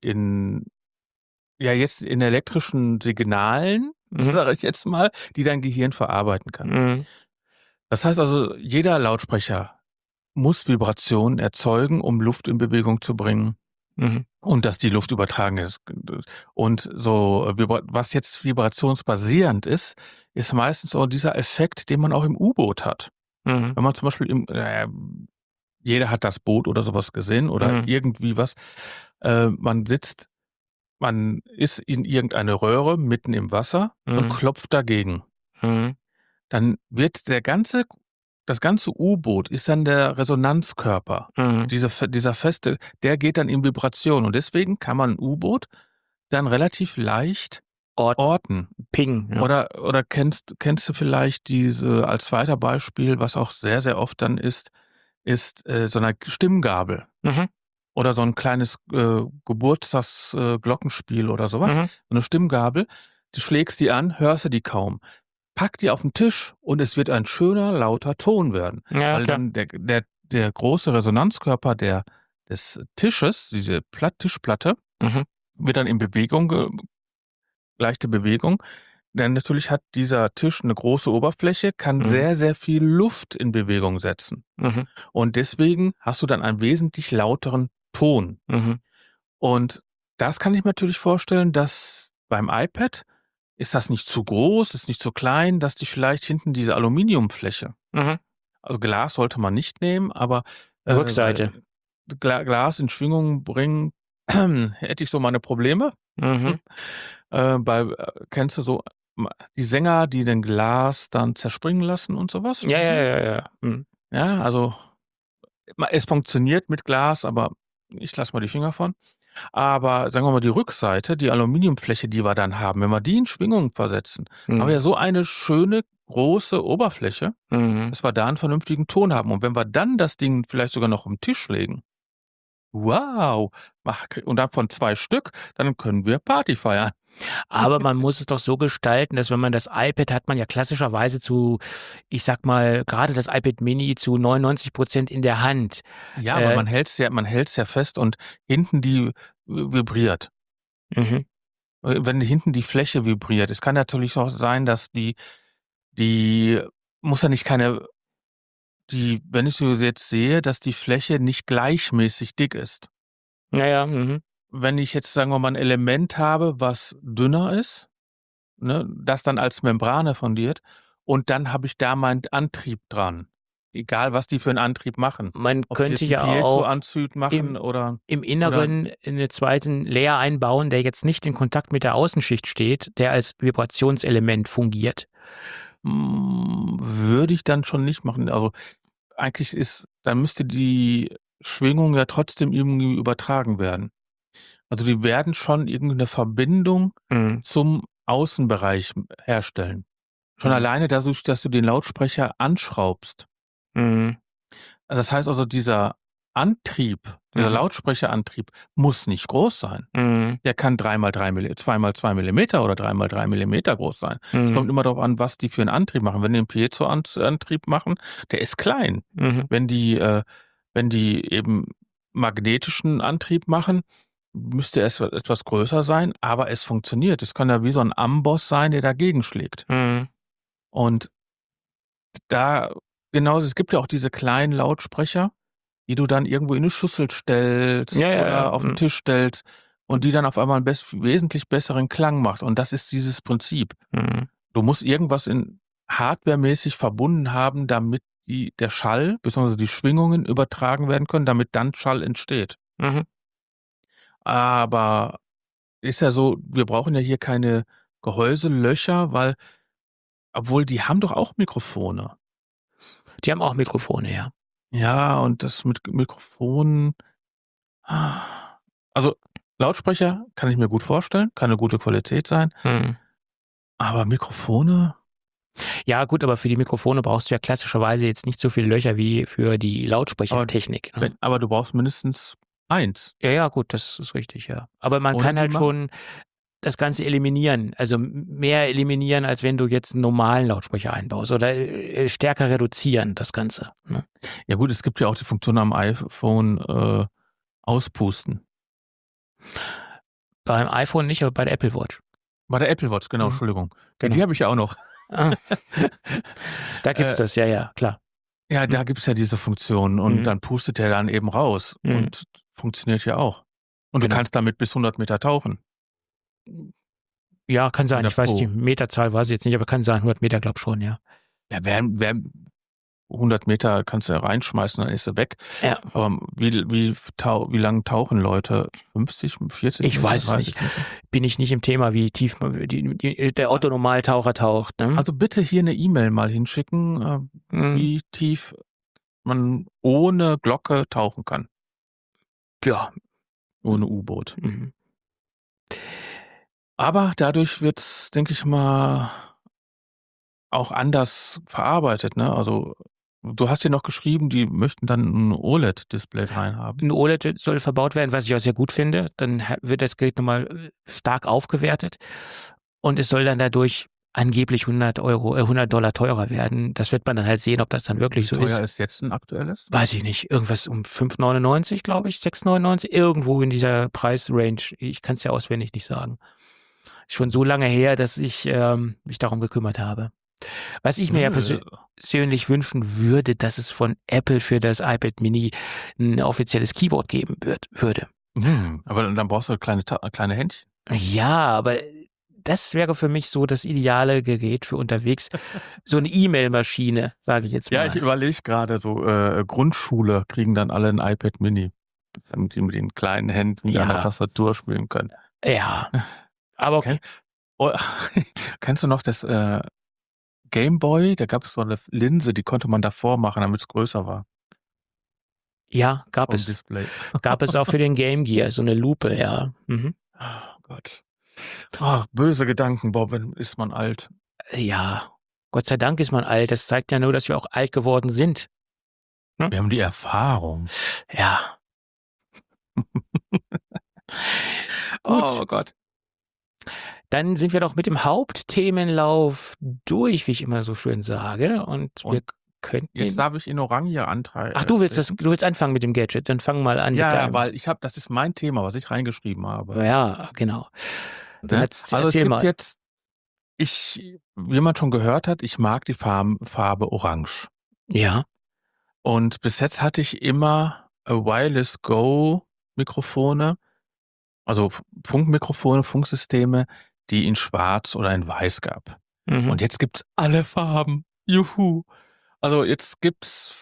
jetzt in elektrischen Signalen, sage ich jetzt mal, die dein Gehirn verarbeiten kann. Das heißt also, jeder Lautsprecher muss Vibrationen erzeugen, um Luft in Bewegung zu bringen. Und dass die Luft übertragen ist. Und so, was jetzt vibrationsbasierend ist meistens so dieser Effekt, den man auch im U-Boot hat. Wenn man zum Beispiel jeder hat das Boot oder sowas gesehen oder irgendwie was. Man ist in irgendeine Röhre mitten im Wasser und klopft dagegen. Dann wird das ganze U-Boot ist dann der Resonanzkörper. Dieser feste, der geht dann in Vibration. Und deswegen kann man ein U-Boot dann relativ leicht orten. Ping. Ja. Oder kennst du vielleicht diese, als zweiter Beispiel, was auch sehr, sehr oft dann ist so eine Stimmgabel. Oder so ein kleines Geburtstagsglockenspiel oder sowas. So eine Stimmgabel, du schlägst die an, hörst du die kaum. Pack die auf den Tisch und es wird ein schöner, lauter Ton werden. Ja, weil klar. dann der große Resonanzkörper des Tisches, diese Tischplatte, wird dann in Bewegung, leichte Bewegung, denn natürlich hat dieser Tisch eine große Oberfläche, kann sehr, sehr viel Luft in Bewegung setzen. Und deswegen hast du dann einen wesentlich lauteren Ton. Und das kann ich mir natürlich vorstellen, dass beim iPad ist das nicht zu groß, ist nicht zu klein, dass die vielleicht hinten diese Aluminiumfläche, also Glas sollte man nicht nehmen, aber Rückseite. Glas in Schwingung bringen, hätte ich so meine Probleme. Kennst du so die Sänger, die den Glas dann zerspringen lassen und sowas? Ja. Ja, also es funktioniert mit Glas, aber ich lasse mal die Finger von. Aber sagen wir mal, die Rückseite, die Aluminiumfläche, die wir dann haben, wenn wir die in Schwingung versetzen, haben wir ja so eine schöne, große Oberfläche, dass wir da einen vernünftigen Ton haben. Und wenn wir dann das Ding vielleicht sogar noch auf den Tisch legen, wow, und davon 2 Stück, dann können wir Party feiern. Aber man muss es doch so gestalten, dass wenn man das iPad hat, man ja klassischerweise ich sag mal, gerade das iPad Mini zu 99% in der Hand. Ja, aber man hält's ja fest und hinten die vibriert. Wenn hinten die Fläche vibriert. Es kann natürlich auch sein, dass die muss ja nicht wenn ich so jetzt sehe, dass die Fläche nicht gleichmäßig dick ist. Ja. Wenn ich jetzt, sagen wir mal, ein Element habe, was dünner ist, ne, das dann als Membrane fundiert und dann habe ich da meinen Antrieb dran. Egal, was die für einen Antrieb machen. Man Ob könnte die ja jetzt auch Piezo-Antrieb machen oder im Inneren einen zweiten Layer einbauen, der jetzt nicht in Kontakt mit der Außenschicht steht, der als Vibrationselement fungiert. Würde ich dann schon nicht machen. Also eigentlich dann müsste die Schwingung ja trotzdem irgendwie übertragen werden. Also die werden schon irgendeine Verbindung zum Außenbereich herstellen. Schon alleine dadurch, dass du den Lautsprecher anschraubst. Das heißt also, dieser Antrieb, dieser Lautsprecherantrieb muss nicht groß sein. Der kann 2x2 Millimeter oder 3x3 Millimeter groß sein. Es kommt immer darauf an, was die für einen Antrieb machen. Wenn die einen Piezo-Antrieb machen, der ist klein. Wenn die eben magnetischen Antrieb machen, müsste es etwas größer sein, aber es funktioniert. Es kann ja wie so ein Amboss sein, der dagegen schlägt. Und genauso, es gibt ja auch diese kleinen Lautsprecher, die du dann irgendwo in eine Schüssel stellst oder auf den Tisch stellst und die dann auf einmal einen wesentlich besseren Klang macht. Und das ist dieses Prinzip. Du musst irgendwas hardwaremäßig verbunden haben, damit der Schall bzw. die Schwingungen übertragen werden können, damit dann Schall entsteht. Aber ist ja so, wir brauchen ja hier keine Gehäuselöcher, weil, obwohl die haben doch auch Mikrofone. Die haben auch Mikrofone, ja. Ja, und das mit Mikrofonen, also Lautsprecher kann ich mir gut vorstellen, kann eine gute Qualität sein, aber Mikrofone? Ja gut, aber für die Mikrofone brauchst du ja klassischerweise jetzt nicht so viele Löcher wie für die Lautsprechertechnik. Aber du brauchst mindestens 1. Ja, gut, das ist richtig, ja. Aber man kann halt schon das Ganze eliminieren, also mehr eliminieren, als wenn du jetzt einen normalen Lautsprecher einbaust oder stärker reduzieren, das Ganze. Ne? Ja gut, es gibt ja auch die Funktion am iPhone auspusten. Beim iPhone nicht, aber bei der Apple Watch. Bei der Apple Watch, genau, Entschuldigung. Genau. Die habe ich ja auch noch. Da gibt's das, ja, klar. Ja, da gibt's ja diese Funktion und dann pustet der dann eben raus und funktioniert ja auch. Und du kannst damit bis 100 Meter tauchen. Ja, kann sein. Ich weiß die Meterzahl, weiß ich jetzt nicht, aber kann sein, 100 Meter, glaub schon, ja. Ja, 100 Meter kannst du reinschmeißen, dann ist er weg. Ja. Aber wie lang tauchen Leute? 50, 40? Ich weiß es nicht. Bin ich nicht im Thema, wie tief der Otto-Normaltaucher taucht. Ne? Also bitte hier eine E-Mail mal hinschicken, wie tief man ohne Glocke tauchen kann. Ja. Ohne U-Boot. Aber dadurch wird's, denke ich mal, auch anders verarbeitet, ne? Also du hast ja noch geschrieben, die möchten dann ein OLED-Display reinhaben. Ein OLED soll verbaut werden, was ich auch sehr gut finde. Dann wird das Gerät nochmal stark aufgewertet und es soll dann dadurch angeblich $100 teurer werden. Das wird man dann halt sehen, ob das dann wirklich so ist. Wie teuer ist jetzt ein aktuelles? Weiß ich nicht. Irgendwas um 5,99, glaube ich, 6,99. Irgendwo in dieser Preisrange. Ich kann es ja auswendig nicht sagen. schon so lange her, dass ich mich darum gekümmert habe. Was ich mir ja persönlich wünschen würde, dass es von Apple für das iPad Mini ein offizielles Keyboard geben würde. Aber dann brauchst du kleine Händchen. Ja, aber das wäre für mich so das ideale Gerät für unterwegs. So eine E-Mail-Maschine, sage ich jetzt mal. Ja, ich überlege gerade, so Grundschule kriegen dann alle ein iPad Mini, damit die mit den kleinen Händen an der Tastatur spielen können. Ja, aber okay. Kennst du noch das Game Boy? Da gab es so eine Linse, die konnte man davor machen, damit es größer war. Ja, gab Vom es. Display. Gab es auch für den Game Gear, so eine Lupe, ja. Mhm. Oh Gott. Oh, böse Gedanken, Bob, ist man alt. Ja, Gott sei Dank ist man alt. Das zeigt ja nur, dass wir auch alt geworden sind. Hm? Wir haben die Erfahrung. Ja. Gut. Oh Gott. Dann sind wir doch mit dem Hauptthemenlauf durch, wie ich immer so schön sage. Und wir könnten. Jetzt darf ich in Orange antreiben. Ach, du willst anfangen mit dem Gadget. Dann fang mal an. Ja, weil das ist mein Thema, was ich reingeschrieben habe. Ja, genau. Also es gibt jetzt, wie man schon gehört hat, ich mag die Farbe Orange. Ja. Und bis jetzt hatte ich immer Wireless Go Mikrofone, also Funkmikrofone, Funksysteme, die in Schwarz oder in Weiß gab. Und jetzt gibt's alle Farben. Juhu. Also jetzt gibt's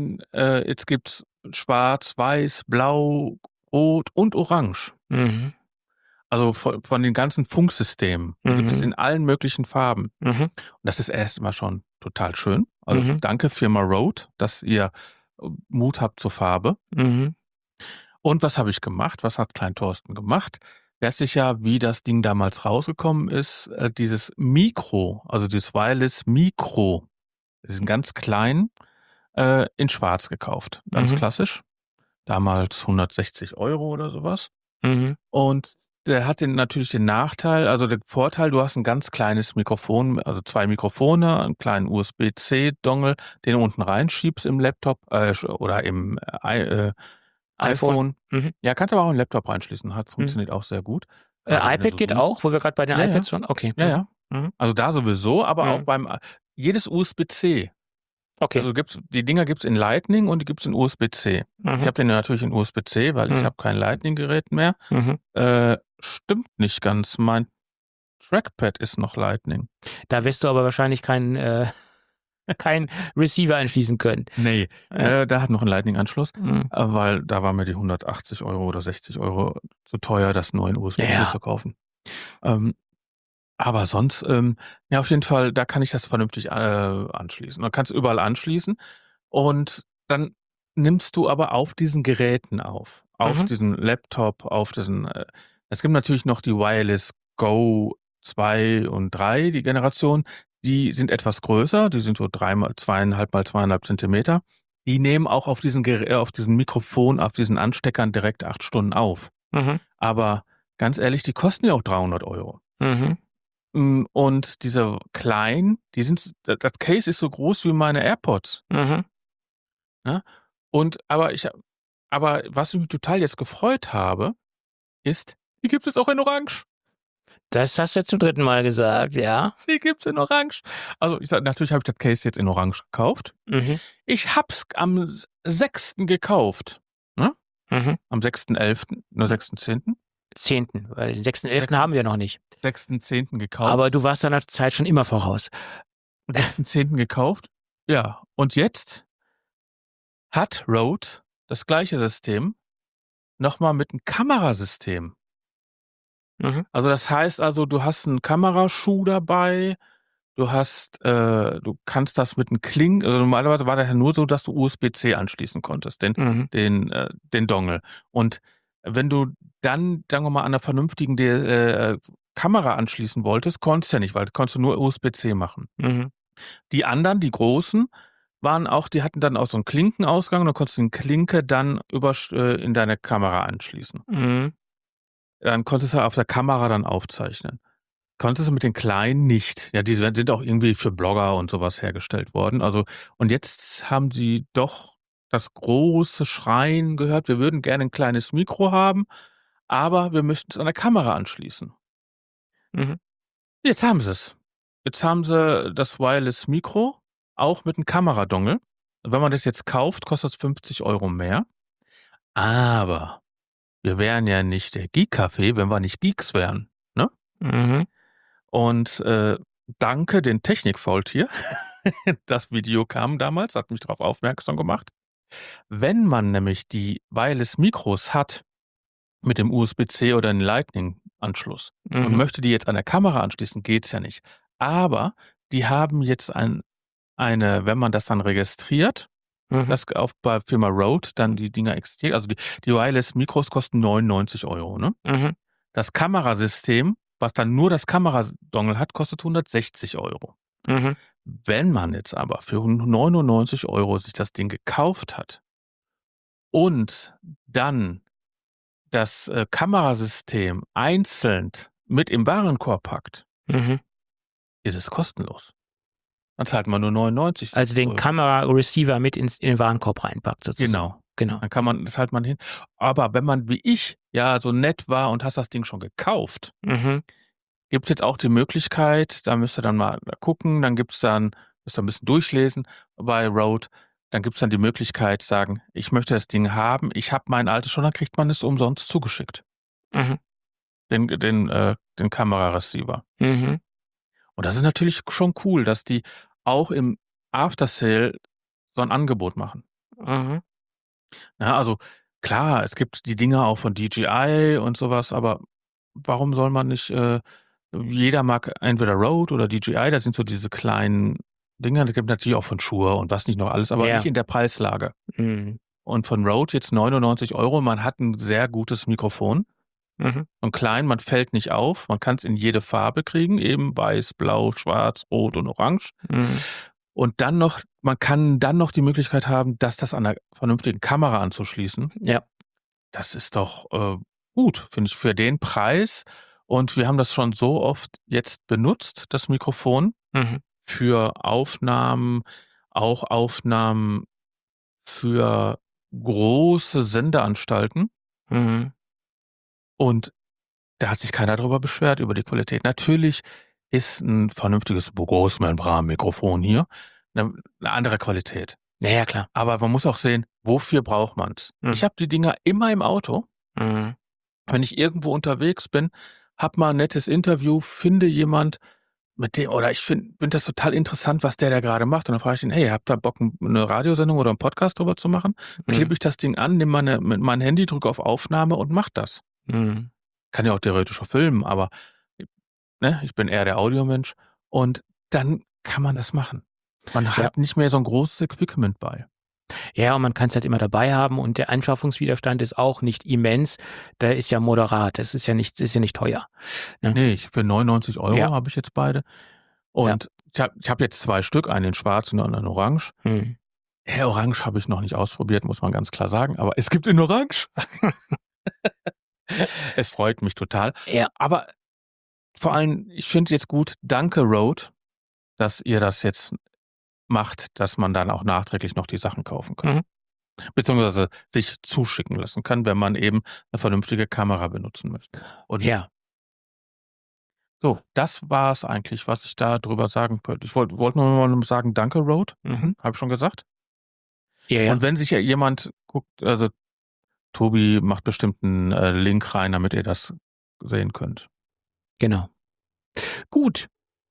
Schwarz, Weiß, Blau, Rot und Orange. Also von den ganzen Funksystemen. Die gibt es in allen möglichen Farben. Und das ist erstmal schon total schön. Also danke Firma Rode, dass ihr Mut habt zur Farbe. Und was habe ich gemacht? Was hat Klein Thorsten gemacht? Der hat sich ja, wie das Ding damals rausgekommen ist, dieses Mikro, also dieses Wireless Mikro, diesen ganz kleinen, in Schwarz gekauft. Ganz klassisch. Damals 160 € oder sowas. Und der hat natürlich den Nachteil, also der Vorteil, du hast ein ganz kleines Mikrofon, also 2 Mikrofone, einen kleinen USB-C-Dongle, den du unten reinschiebst im Laptop oder im iPhone. Ja, kannst aber auch einen Laptop reinschließen, funktioniert auch sehr gut. iPad geht auch, wo wir gerade bei den iPads waren? Okay. Ja. Also da sowieso, aber auch jedes USB-C. Okay. Also die Dinger gibt's in Lightning und die gibt's in USB-C. Ich habe den natürlich in USB-C, weil ich habe kein Lightning-Gerät mehr. Stimmt nicht ganz. Mein Trackpad ist noch Lightning. Da wirst du aber wahrscheinlich kein Receiver anschließen können. Nee, da hat noch einen Lightning-Anschluss, weil da war mir die 180 € oder 60 € zu teuer, das nur in USB-C zu kaufen. Aber sonst, auf jeden Fall, da kann ich das vernünftig anschließen. Du kannst überall anschließen und dann nimmst du aber auf diesen Geräten auf diesen Laptop, auf diesen, es gibt natürlich noch die Wireless Go 2 und 3, die Generation, die sind etwas größer, die sind so 2,5 mal 2,5 Zentimeter. Die nehmen auch auf diesen Mikrofon, auf diesen Ansteckern direkt 8 Stunden auf. Aber ganz ehrlich, die kosten ja auch 300 €. Und diese kleinen, das Case ist so groß wie meine AirPods. Ja? Aber was ich mich total jetzt gefreut habe, ist, die gibt es auch in Orange. Das hast du jetzt zum 3. Mal gesagt, ja. Die gibt's in Orange. Also natürlich habe ich das Case jetzt in Orange gekauft. Ich hab's am 6. gekauft. Ne? Am 6.11., oder 6.10. 10., weil den 6.11. haben wir noch nicht. 6.10. gekauft. Aber du warst deiner Zeit schon immer voraus. 6.10. gekauft. Ja, und jetzt hat Rode das gleiche System nochmal mit einem Kamerasystem. Also das heißt du hast einen Kameraschuh dabei, du kannst das mit einem also normalerweise war das ja nur so, dass du USB-C anschließen konntest, den Dongle. Und wenn du dann, sagen wir mal, an einer vernünftigen Kamera anschließen wolltest, konntest du ja nicht, weil du konntest nur USB-C machen. Die anderen, die großen, die hatten dann auch so einen Klinkenausgang und dann konntest du den Klinke dann in deine Kamera anschließen. Dann konntest du auf der Kamera dann aufzeichnen. Konntest du mit den kleinen nicht. Ja, die sind auch irgendwie für Blogger und sowas hergestellt worden. Also, und jetzt haben sie doch das große Schreien gehört, wir würden gerne ein kleines Mikro haben, aber wir möchten es an der Kamera anschließen. Jetzt haben sie es. Jetzt haben sie das Wireless-Mikro, auch mit einem Kameradongle. Wenn man das jetzt kauft, kostet es 50 € mehr. Aber wir wären ja nicht der Geek-Café, wenn wir nicht Geeks wären, ne? Mhm. Und danke den Technikfaultier. Das Video kam damals, hat mich darauf aufmerksam gemacht. Wenn man nämlich die Wireless-Mikros hat mit dem USB-C oder einem Lightning-Anschluss und Mhm. möchte die jetzt an der Kamera anschließen, geht's ja nicht. Aber die haben jetzt wenn man das dann registriert, Mhm. das bei Firma Rode dann die Dinger existiert, also die Wireless-Mikros kosten 99 €, ne? Mhm. Das Kamerasystem, was dann nur das Kameradongle hat, kostet 160 €. Mhm. Wenn man jetzt aber für 99 € sich das Ding gekauft hat und dann das Kamerasystem einzeln mit im Warenkorb packt, Mhm. ist es kostenlos. Dann zahlt man nur 99 Also den €. Kamera-Receiver mit in den Warenkorb reinpackt sozusagen. Genau. Genau. Das halt man hin. Aber wenn man wie ich ja so nett war und hast das Ding schon gekauft, Mhm. gibt's jetzt auch die Möglichkeit, da müsst ihr dann mal gucken, müsst ihr ein bisschen durchlesen bei Rode, dann gibt's dann die Möglichkeit, sagen: „Ich möchte das Ding haben, ich habe mein altes schon", dann kriegt man es umsonst zugeschickt, Mhm. den Kamerareceiver. Mhm. Und das ist natürlich schon cool, dass die auch im After Sale so 'n Angebot machen. Mhm. Ja, also klar, es gibt die Dinger auch von DJI und sowas, aber warum soll man nicht jeder mag entweder Rode oder DJI, das sind so diese kleinen Dinger. Es gibt natürlich auch von Shure und was nicht noch alles, aber nicht Ja. in der Preislage. Mhm. Und von Rode jetzt 99 €, man hat 'n sehr gutes Mikrofon Mhm. und klein, man fällt nicht auf. Man kann's in jede Farbe kriegen, eben weiß, blau, schwarz, rot und orange. Mhm. Und dann noch man kann dann noch die Möglichkeit haben, das an 'ner vernünftigen Kamera anzuschließen. Ja. Das ist doch gut, finde ich, für den Preis. Und wir haben das schon so oft jetzt benutzt, das Mikrofon, Mhm. für Aufnahmen, auch Aufnahmen für große Sendeanstalten. Mhm. Und da hat sich keiner drüber beschwert, über die Qualität. Natürlich ist 'n vernünftiges Großmembranmikrofon hier 'ne andere Qualität. Ja, ja, klar. Aber man muss auch sehen, wofür braucht man's? Ich Mhm. habe die Dinger immer im Auto. Mhm. Wenn ich irgendwo unterwegs bin, habe mal 'n nettes Interview, finde jemand, mit dem oder ich finde das total interessant, was der da grade macht. Und dann frage ich ihn: „Hey, habt ihr Bock, 'ne Radiosendung oder 'n Podcast drüber zu machen?" Mhm. Klippe ich das Ding an, nehme mein Handy, drücke auf Aufnahme und mache das. Mhm. Kann ja auch theoretisch auch filmen, aber, ne, ich bin eher der Audiomensch und dann kann man das machen. Man Ja. hat nicht mehr so 'n großes Equipment bei. Ja, und man kann's halt immer dabei haben und der Anschaffungswiderstand ist auch nicht immens. Der ist ja moderat. Das ist ja nicht teuer, ne? Ne, für 99 Ja. € habe ich jetzt beide. Ja. Und ich habe jetzt 2 Stück, einen in schwarz und einen in orange. Mhm. Orange habe ich noch nicht ausprobiert, muss man ganz klar sagen, aber es gibt in orange. Es freut mich total. Ja. Aber vor allem, ich finde jetzt gut, danke Rode, dass ihr das jetzt macht, dass man dann auch nachträglich noch die Sachen kaufen kann. Mhm. Beziehungsweise sich zuschicken lassen kann, wenn man eben 'ne vernünftige Kamera benutzen möchte. Und Ja. so, das war's eigentlich, was ich da drüber sagen könnte. Ich wollte nur noch mal sagen, danke Rode. Mhm. Habe ich schon gesagt. Ja, ja. Und wenn sich ja jemand guckt, also Tobi macht bestimmt 'n Link rein, damit ihr das sehen könnt. Genau. Gut.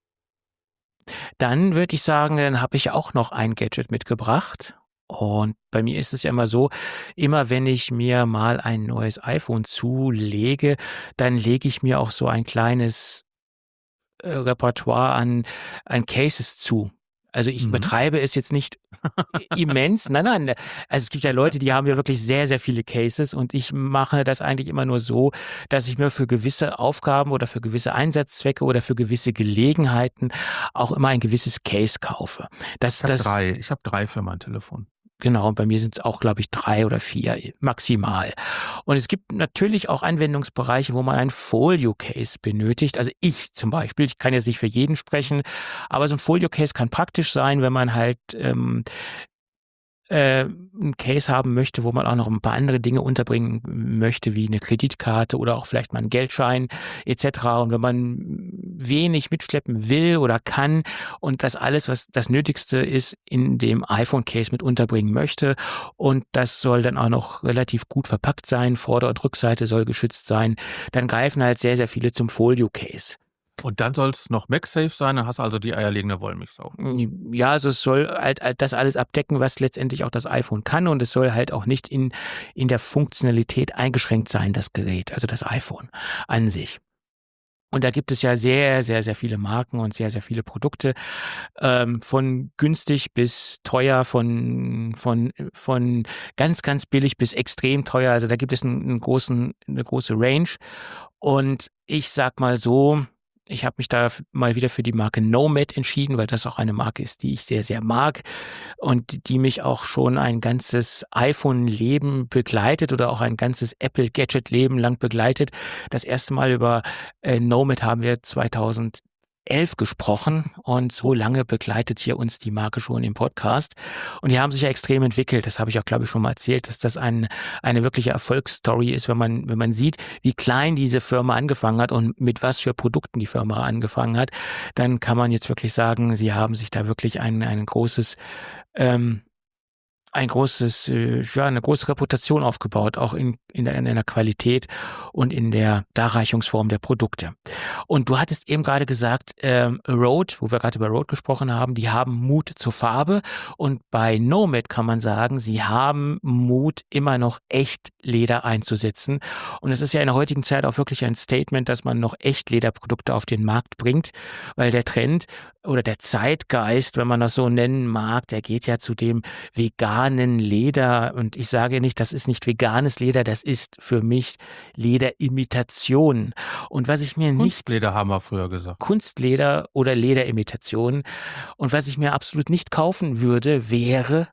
Dann würde ich sagen, dann habe ich auch noch ein Gadget mitgebracht. Und bei mir ist es ja immer so, immer wenn ich mir mal ein neues iPhone zulege, dann lege ich mir auch so ein kleines Repertoire an Cases zu. Also, ich Mhm. übertreibe es jetzt nicht immens. Nein, nein. Also, es gibt ja Leute, die haben ja wirklich sehr, sehr viele Cases und ich mache das eigentlich immer nur so, dass ich mir für gewisse Aufgaben oder für gewisse Einsatzzwecke oder für gewisse Gelegenheiten auch immer ein gewisses Case kaufe. Ich habe 3 für mein Telefon. Genau, und bei mir sind's auch, glaube ich, 3 oder 4 maximal. Und es gibt natürlich auch Anwendungsbereiche, wo man ein Folio-Case benötigt. Also ich zum Beispiel, ich kann jetzt nicht für jeden sprechen, aber so 'n Folio-Case kann praktisch sein, wenn man halt, einen Case haben möchte, wo man auch noch ein paar andere Dinge unterbringen möchte, wie eine Kreditkarte oder auch vielleicht mal einen Geldschein etc. Und wenn man wenig mitschleppen will oder kann und das alles, was das Nötigste ist, in dem iPhone-Case mit unterbringen möchte und das soll dann auch noch relativ gut verpackt sein, Vorder- und Rückseite soll geschützt sein, dann greifen halt sehr, sehr viele zum Folio-Case. Und dann soll es noch MagSafe sein, dann hast du also die eierlegende Wollmilchsau. Ja, also es soll halt das alles abdecken, was letztendlich auch das iPhone kann und es soll halt auch nicht in der Funktionalität eingeschränkt sein, das Gerät, also das iPhone an sich. Und da gibt es ja sehr, sehr, sehr viele Marken und sehr, sehr viele Produkte, von günstig bis teuer, von ganz, ganz billig bis extrem teuer. Also da gibt es eine große Range. Und ich sag mal so, ich habe mich da mal wieder für die Marke Nomad entschieden, weil das auch eine Marke ist, die ich sehr, sehr mag und die mich auch schon ein ganzes iPhone-Leben begleitet oder auch ein ganzes Apple-Gadget-Leben lang begleitet. Das erste Mal über Nomad haben wir 2011 gesprochen und so lange begleitet hier uns die Marke schon im Podcast und die haben sich ja extrem entwickelt. Das habe ich auch, glaube ich, schon mal erzählt, dass das eine wirkliche Erfolgsstory ist, wenn man sieht, wie klein diese Firma angefangen hat und mit was für Produkten die Firma angefangen hat, dann kann man jetzt wirklich sagen, sie haben sich da wirklich eine große Reputation aufgebaut, auch in der Qualität und in der Darreichungsform der Produkte. Und du hattest eben gerade gesagt, Rode, wo wir gerade über Rode gesprochen haben, die haben Mut zur Farbe und bei Nomad kann man sagen, sie haben Mut, immer noch Echtleder einzusetzen. Und es ist ja in der heutigen Zeit auch wirklich ein Statement, dass man noch Echtlederprodukte auf den Markt bringt, weil der Trend oder der Zeitgeist, wenn man das so nennen mag, der geht ja zu dem veganen Leder und ich sage nicht, das ist nicht veganes Leder, das ist für mich Lederimitation. Und was ich mir Kunstleder haben wir früher gesagt. Kunstleder oder Lederimitation und was ich mir absolut nicht kaufen würde, wäre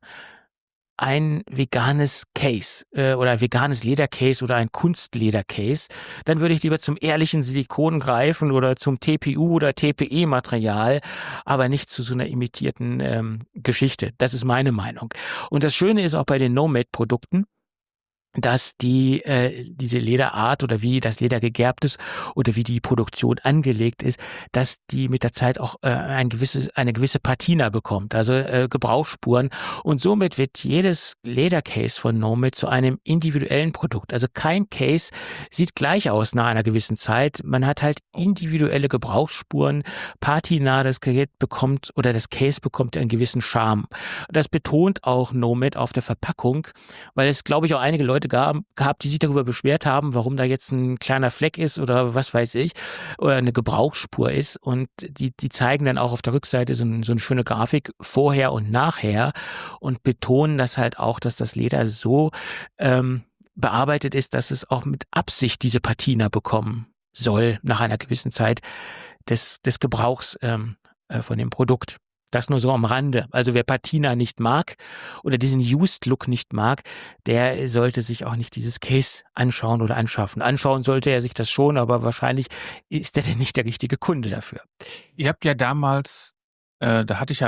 ein veganes Case oder ein veganes Ledercase oder ein Kunstledercase, dann würde ich lieber zum ehrlichen Silikon greifen oder zum TPU oder TPE-Material, aber nicht zu so einer imitierten Geschichte. Das ist meine Meinung. Und das Schöne ist auch bei den Nomad-Produkten, dass diese Lederart oder wie das Leder gegerbt ist oder wie die Produktion angelegt ist, dass die mit der Zeit auch eine gewisse Patina bekommt, also Gebrauchsspuren. Und somit wird jedes Ledercase von Nomad zu einem individuellen Produkt. Also kein Case sieht gleich aus nach einer gewissen Zeit. Man hat halt individuelle Gebrauchsspuren, Patina, das Gerät bekommt oder das Case bekommt einen gewissen Charme. Das betont auch Nomad auf der Verpackung, weil es, glaube ich, auch einige Leute gehabt, die sich darüber beschwert haben, warum da jetzt ein kleiner Fleck ist oder was weiß ich, oder eine Gebrauchsspur ist. Und die zeigen dann auch auf der Rückseite so eine schöne Grafik vorher und nachher und betonen das halt auch, dass das Leder so bearbeitet ist, dass es auch mit Absicht diese Patina bekommen soll nach einer gewissen Zeit des Gebrauchs von dem Produkt. Das nur so am Rande. Also wer Patina nicht mag oder diesen Used-Look nicht mag, der sollte sich auch nicht dieses Case anschauen oder anschaffen. Anschauen sollte er sich das schon, aber wahrscheinlich ist er denn nicht der richtige Kunde dafür. Ihr habt ja damals, da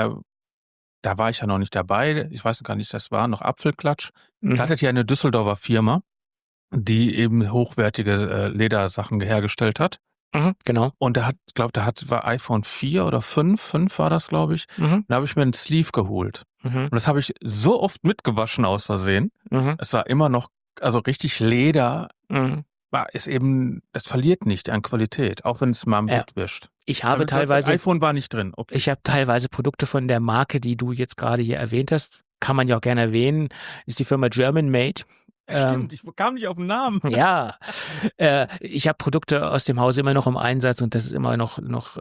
war ich ja noch nicht dabei, ich weiß gar nicht, das war noch Apfelklatsch. Da hattet ihr eine Düsseldorfer Firma, die eben hochwertige Ledersachen hergestellt hat. Genau. Und war iPhone 4 oder 5 war das, glaube ich. Da habe ich mir einen Sleeve geholt. Und das habe ich so oft mitgewaschen aus Versehen. Es war immer noch, also richtig Leder, ist eben, das verliert nicht an Qualität, auch wenn es mal mitwischt. Ich habe teilweise, iPhone war nicht drin. Okay. Ich habe teilweise Produkte von der Marke, die du jetzt gerade hier erwähnt hast, kann man ja auch gerne erwähnen, ist die Firma German Made. Stimmt, ich kam nicht auf den Namen. Ja, ich habe Produkte aus dem Hause immer noch im Einsatz und das ist immer noch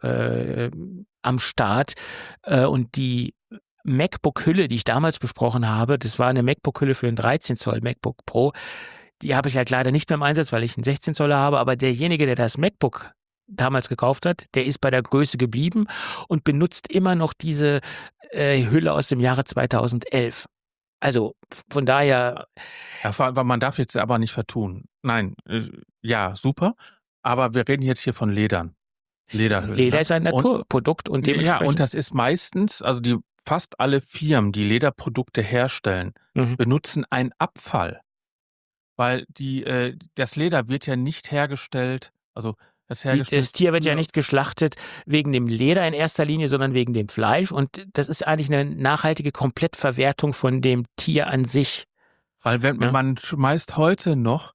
am Start. Und die MacBook-Hülle, die ich damals besprochen habe, das war eine MacBook-Hülle für einen 13 Zoll MacBook Pro. Die habe ich halt leider nicht mehr im Einsatz, weil ich einen 16 Zoller habe. Aber derjenige, der das MacBook damals gekauft hat, der ist bei der Größe geblieben und benutzt immer noch diese Hülle aus dem Jahre 2011. Also von daher. Ja, man darf jetzt aber nicht vertun. Nein, ja, super. Aber wir reden jetzt hier von Lederhüllen. Leder ist ein Naturprodukt und dementsprechend. Ja, und das ist meistens, also die fast alle Firmen, die Lederprodukte herstellen, benutzen einen Abfall. Weil das Leder wird ja nicht hergestellt, also das Tier wird ja nicht geschlachtet wegen dem Leder in erster Linie, sondern wegen dem Fleisch. Und das ist eigentlich eine nachhaltige Komplettverwertung von dem Tier an sich. Weil man schmeißt heute noch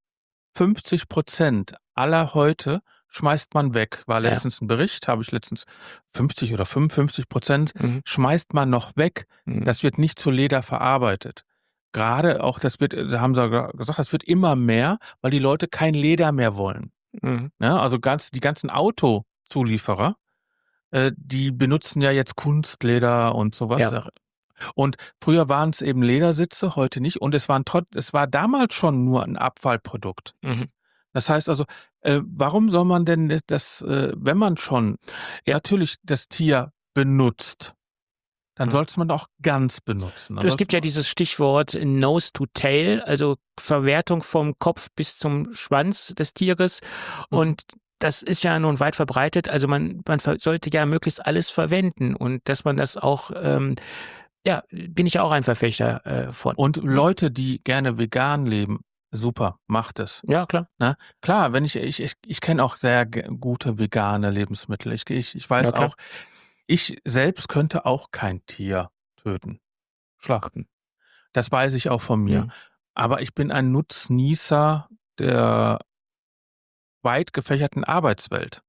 50% aller Häute schmeißt man weg. War letztens ein Bericht, habe ich letztens 50 oder 55% schmeißt man noch weg. Das wird nicht zu Leder verarbeitet. Gerade auch, haben sie gesagt, das wird immer mehr, weil die Leute kein Leder mehr wollen. Ja, also die ganzen Autozulieferer, die benutzen ja jetzt Kunstleder und sowas. Ja. Und früher waren es eben Ledersitze, heute nicht. Und es war damals schon nur ein Abfallprodukt. Das heißt also, warum soll man denn das, wenn man schon natürlich das Tier benutzt, dann soll es man auch ganz benutzen. Es gibt ja dieses Stichwort Nose to Tail, also Verwertung vom Kopf bis zum Schwanz des Tieres. Und das ist ja nun weit verbreitet. Also man sollte ja möglichst alles verwenden. Und dass man das auch, bin ich auch ein Verfechter von. Und Leute, die gerne vegan leben, super, macht es. Ja, klar. Na, klar, ich kenne auch sehr gute vegane Lebensmittel. Ich weiß auch, ich selbst könnte auch kein Tier töten, schlachten. Das weiß ich auch von mir. Aber ich bin ein Nutznießer der weit gefächerten Arbeitswelt.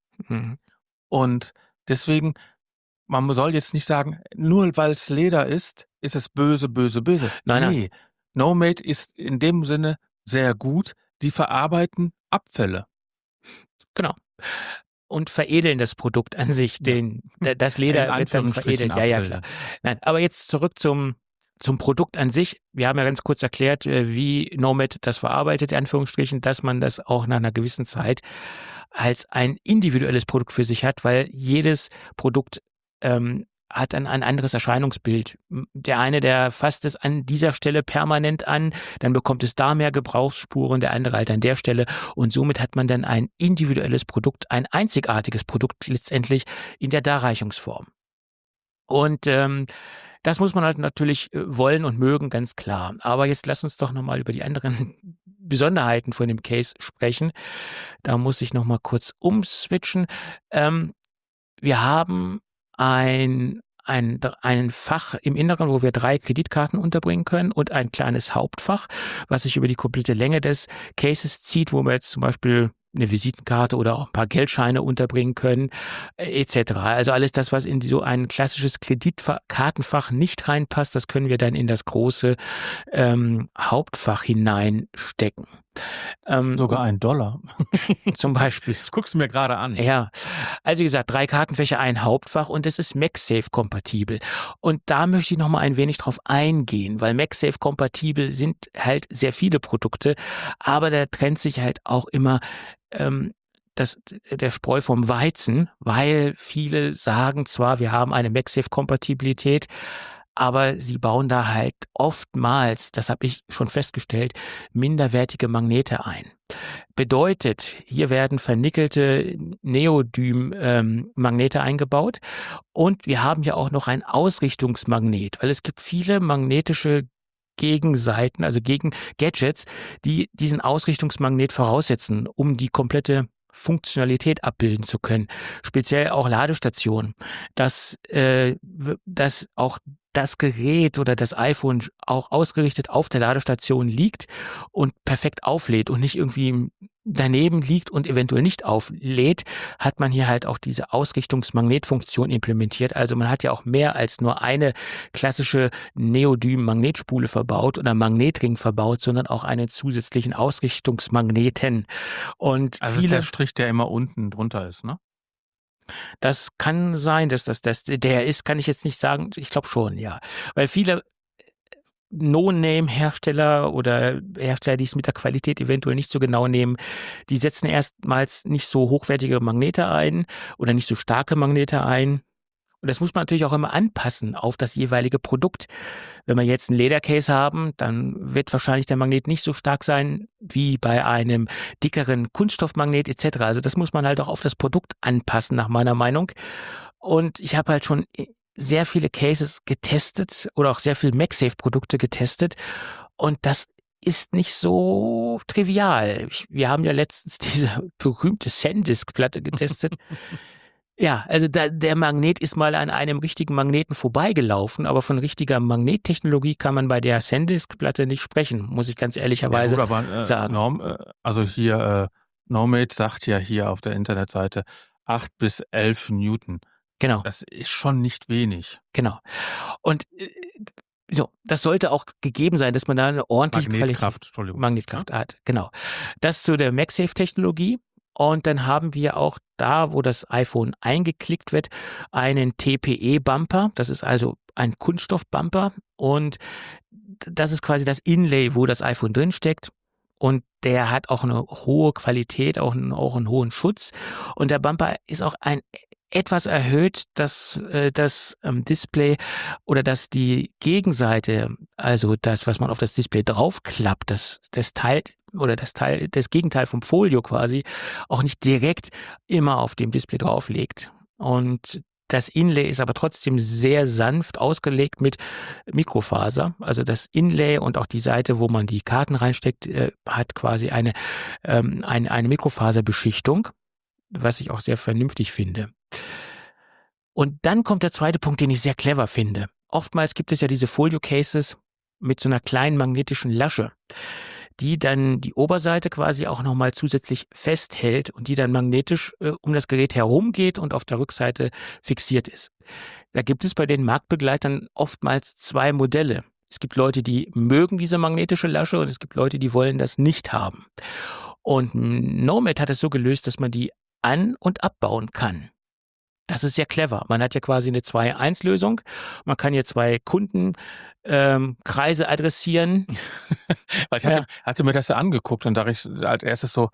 Und deswegen, man soll jetzt nicht sagen, nur weil es Leder ist es böse, böse, böse. Nee, No-Made ist in dem Sinne sehr gut. Die verarbeiten Abfälle. Genau. Und veredeln das Produkt an sich. Das Leder wird dann veredelt. Ja, klar. Nein, aber jetzt zurück zum Produkt an sich. Wir haben ja ganz kurz erklärt, wie No-Made das verarbeitet, in Anführungsstrichen, dass man das auch nach einer gewissen Zeit als ein individuelles Produkt für sich hat, weil jedes Produkt hat ein anderes Erscheinungsbild. Der eine, der fasst es an dieser Stelle permanent an, dann bekommt es da mehr Gebrauchsspuren, der andere halt an der Stelle und somit hat man dann ein individuelles Produkt, ein einzigartiges Produkt letztendlich in der Darreichungsform. Und das muss man halt natürlich wollen und mögen, ganz klar. Aber jetzt lass uns doch nochmal über die anderen Besonderheiten von dem Case sprechen. Da muss ich nochmal kurz umswitchen. Wir haben ein Fach im Inneren, wo wir 3 Kreditkarten unterbringen können und ein kleines Hauptfach, was sich über die komplette Länge des Cases zieht, wo wir jetzt zum Beispiel eine Visitenkarte oder auch ein paar Geldscheine unterbringen können, etc. Also alles das, was in so ein klassisches Kreditkartenfach nicht reinpasst, das können wir dann in das große Hauptfach hineinstecken. Sogar $1. Zum Beispiel. Das guckst du mir gerade an. Ja, also wie gesagt, 3 Kartenfächer, ein Hauptfach und es ist MagSafe-kompatibel. Und da möchte ich noch mal ein wenig drauf eingehen, weil MagSafe-kompatibel sind halt sehr viele Produkte, aber da trennt sich halt auch immer der Spreu vom Weizen, weil viele sagen zwar, wir haben eine MagSafe-Kompatibilität, aber sie bauen da halt oftmals, das habe ich schon festgestellt, minderwertige Magnete ein. Bedeutet, hier werden vernickelte Neodym-Magnete eingebaut und wir haben ja auch noch ein Ausrichtungsmagnet, weil es gibt viele magnetische Gegenseiten, also gegen Gadgets, die diesen Ausrichtungsmagnet voraussetzen, um die komplette Funktionalität abbilden zu können. Speziell auch Ladestationen, dass auch das Gerät oder das iPhone auch ausgerichtet auf der Ladestation liegt und perfekt auflädt und nicht irgendwie daneben liegt und eventuell nicht auflädt, hat man hier halt auch diese Ausrichtungsmagnetfunktion implementiert. Also man hat ja auch mehr als nur eine klassische Neodym-Magnetspule verbaut oder Magnetring verbaut, sondern auch einen zusätzlichen Ausrichtungsmagneten. Und also ist der Strich, der immer unten drunter ist, ne? Das kann sein, dass das der ist, kann ich jetzt nicht sagen. Ich glaube schon, ja. Weil viele No-Name-Hersteller oder Hersteller, die es mit der Qualität eventuell nicht so genau nehmen, die setzen erstmals nicht so hochwertige Magnete ein oder nicht so starke Magnete ein. Und das muss man natürlich auch immer anpassen auf das jeweilige Produkt. Wenn wir jetzt einen Ledercase haben, dann wird wahrscheinlich der Magnet nicht so stark sein wie bei einem dickeren Kunststoffmagnet etc. Also das muss man halt auch auf das Produkt anpassen, nach meiner Meinung. Und ich habe halt schon sehr viele Cases getestet oder auch sehr viele MagSafe-Produkte getestet und das ist nicht so trivial. Wir haben ja letztens diese berühmte SanDisk-Platte getestet. Ja, also der Magnet ist mal an einem richtigen Magneten vorbeigelaufen, aber von richtiger Magnettechnologie kann man bei der SanDisk-Platte nicht sprechen, muss ich ganz ehrlicherweise sagen. Also hier, Nomad sagt ja hier auf der Internetseite 8 bis 11 Newton. Genau. Das ist schon nicht wenig. Genau. Und so, das sollte auch gegeben sein, dass man da eine ordentliche Magnetkraft hat. Genau. Das zu der MagSafe-Technologie. Und dann haben wir auch da, wo das iPhone eingeklickt wird, einen TPE-Bumper. Das ist also ein Kunststoff-Bumper. Und das ist quasi das Inlay, wo das iPhone drinsteckt. Und der hat auch eine hohe Qualität, auch einen hohen Schutz. Und der Bumper ist auch etwas erhöht, dass das Display oder dass die Gegenseite, also das, was man auf das Display draufklappt, das Gegenteil vom Folio quasi, auch nicht direkt immer auf dem Display drauflegt. Und das Inlay ist aber trotzdem sehr sanft ausgelegt mit Mikrofaser. Also das Inlay und auch die Seite, wo man die Karten reinsteckt, hat quasi eine Mikrofaserbeschichtung, was ich auch sehr vernünftig finde. Und dann kommt der zweite Punkt, den ich sehr clever finde. Oftmals gibt es ja diese Folio-Cases mit so einer kleinen magnetischen Lasche, die dann die Oberseite quasi auch nochmal zusätzlich festhält und die dann magnetisch um das Gerät herumgeht und auf der Rückseite fixiert ist. Da gibt es bei den Marktbegleitern oftmals zwei Modelle. Es gibt Leute, die mögen diese magnetische Lasche und es gibt Leute, die wollen das nicht haben. Und Nomad hat es so gelöst, dass man die an- und abbauen kann. Das ist sehr clever. Man hat ja quasi eine 2-1-Lösung. Man kann hier zwei Kundenkreise adressieren. Weil ich hatte mir das ja angeguckt und dachte ich als erstes so,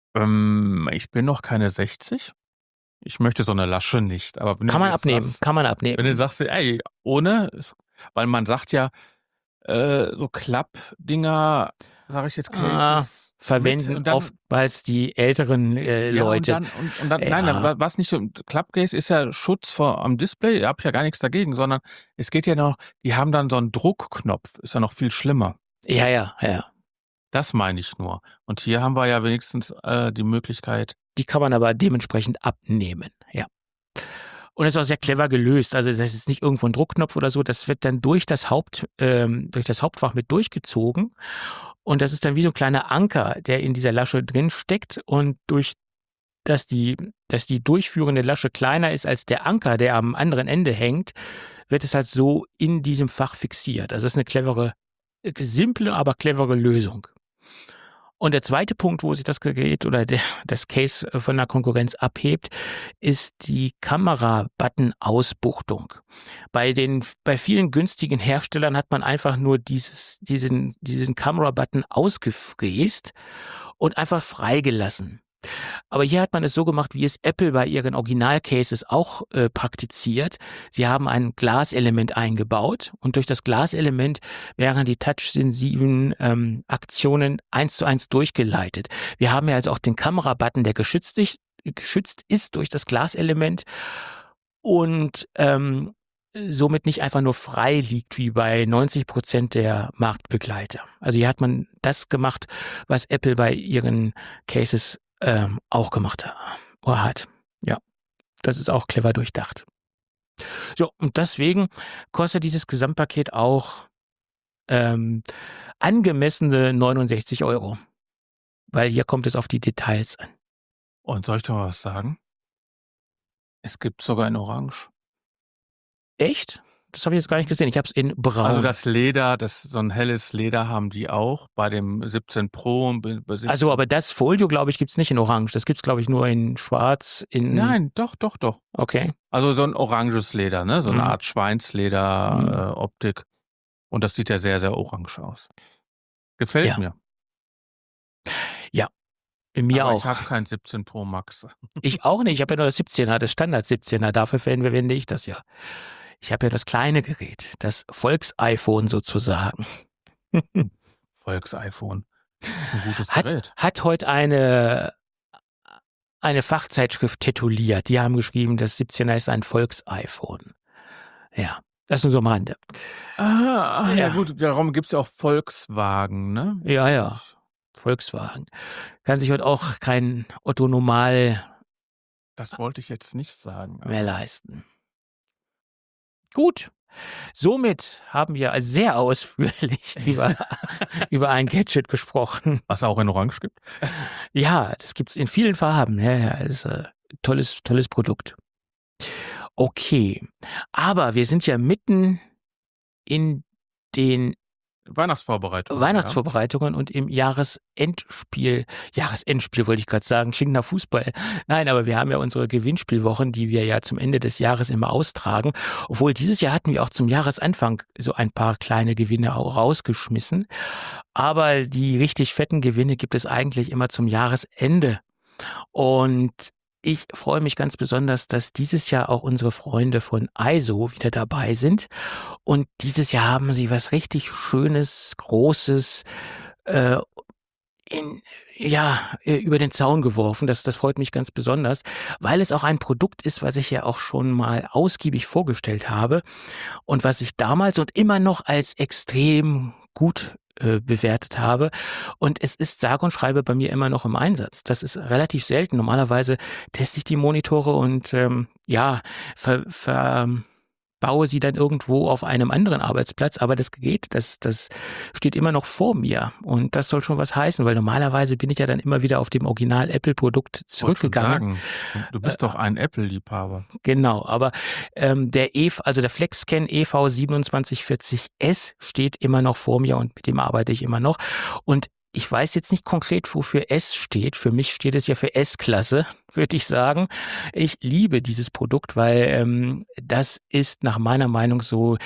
ich bin noch keine 60. Ich möchte so eine Lasche nicht. Aber kann man abnehmen. Wenn du sagst, ey, ohne, weil man sagt ja, so Klappdinger, sage ich jetzt, Cases verwenden oftmals die älteren Leute. Und dann, nein, was nicht so, Klappcase ist ja Schutz am Display, da habe ich ja gar nichts dagegen, sondern es geht ja noch, die haben dann so einen Druckknopf, ist ja noch viel schlimmer. Ja. Das meine ich nur. Und hier haben wir ja wenigstens die Möglichkeit. Die kann man aber dementsprechend abnehmen, ja. Und das ist auch sehr clever gelöst. Also das ist nicht irgendwo ein Druckknopf oder so. Das wird dann durch das Hauptfach mit durchgezogen. Und das ist dann wie so ein kleiner Anker, der in dieser Lasche drin steckt. Und dass die durchführende Lasche kleiner ist als der Anker, der am anderen Ende hängt, wird es halt so in diesem Fach fixiert. Also das ist eine simple, aber clevere Lösung. Und der zweite Punkt, wo sich das Gerät oder das Case von der Konkurrenz abhebt, ist die Kamera-Button-Ausbuchtung. Bei vielen günstigen Herstellern hat man einfach nur diesen Kamera-Button ausgefräst und einfach freigelassen. Aber hier hat man es so gemacht, wie es Apple bei ihren Original-Cases auch praktiziert. Sie haben ein Glaselement eingebaut und durch das Glaselement wären die touchsensitiven Aktionen 1:1 durchgeleitet. Wir haben ja also auch den Kamerabutton, der geschützt ist durch das Glaselement und somit nicht einfach nur frei liegt wie bei 90% der Marktbegleiter. Also hier hat man das gemacht, was Apple bei ihren Cases auch gemacht hat. Ja, das ist auch clever durchdacht. So, und deswegen kostet dieses Gesamtpaket auch angemessene 69 €. Weil hier kommt es auf die Details an. Und soll ich doch mal was sagen? Es gibt sogar in Orange. Echt? Das habe ich jetzt gar nicht gesehen. Ich habe es in Braun. Also das Leder, so ein helles Leder haben die auch bei dem 17 Pro. Und bei 17 also aber das Folio, glaube ich, gibt es nicht in Orange. Das gibt es, glaube ich, nur in Schwarz. Nein, doch. Okay. Also so ein oranges Leder, ne? So eine Art Schweinsleder-Optik. Und das sieht ja sehr, sehr orange aus. Gefällt mir. Ja, mir aber auch. Ich habe kein 17 Pro Max. Ich auch nicht. Ich habe ja nur das 17er, das Standard 17er. Dafür verwende ich das ja. Ich habe ja das kleine Gerät, das Volks-iPhone sozusagen. Volks-iPhone. Ein gutes Gerät. Hat heute eine Fachzeitschrift tituliert. Die haben geschrieben, das 17er ist ein Volks-iPhone. Ja, das nur so am Rande. Ja Ja, gut, darum gibt's ja auch Volkswagen, ne? ja, Volkswagen. Kann sich heute auch kein Otto Normal Das wollte ich jetzt nicht sagen, mehr aber leisten. Gut, somit haben wir sehr ausführlich über ein Gadget gesprochen. was auch in Orange gibt. Ja, das gibt's in vielen Farben. Ja, ist tolles Produkt. Okay, aber wir sind ja mitten in den Weihnachtsvorbereitungen, ja. Weihnachtsvorbereitungen und im Jahresendspiel wollte ich gerade sagen, klingt nach Fußball. Nein, aber wir haben ja unsere Gewinnspielwochen, die wir ja zum Ende des Jahres immer austragen. Obwohl dieses Jahr hatten wir auch zum Jahresanfang so ein paar kleine Gewinne auch rausgeschmissen. Aber die richtig fetten Gewinne gibt es eigentlich immer zum Jahresende. Und ich freue mich ganz besonders, dass dieses Jahr auch unsere Freunde von ISO wieder dabei sind. Und dieses Jahr haben sie was richtig Schönes, Großes äh, über den Zaun geworfen. Das freut mich ganz besonders, weil es auch ein Produkt ist, was ich ja auch schon mal ausgiebig vorgestellt habe und was ich damals und immer noch als extrem gut bewertet habe. Und es ist sage und schreibe bei mir immer noch im Einsatz. Das ist relativ selten. Normalerweise teste ich die Monitore und baue sie dann irgendwo auf einem anderen Arbeitsplatz, aber das Gerät, das steht immer noch vor mir und das soll schon was heißen, weil normalerweise bin ich ja dann immer wieder auf dem Original-Apple-Produkt zurückgegangen. Sagen, du bist doch ein Apple-Liebhaber. Genau, aber der FlexScan EV2740S steht immer noch vor mir und mit dem arbeite ich immer noch. Und ich weiß jetzt nicht konkret, wofür S steht. Für mich steht es ja für S-Klasse, würde ich sagen. Ich liebe dieses Produkt, weil das ist nach meiner Meinung so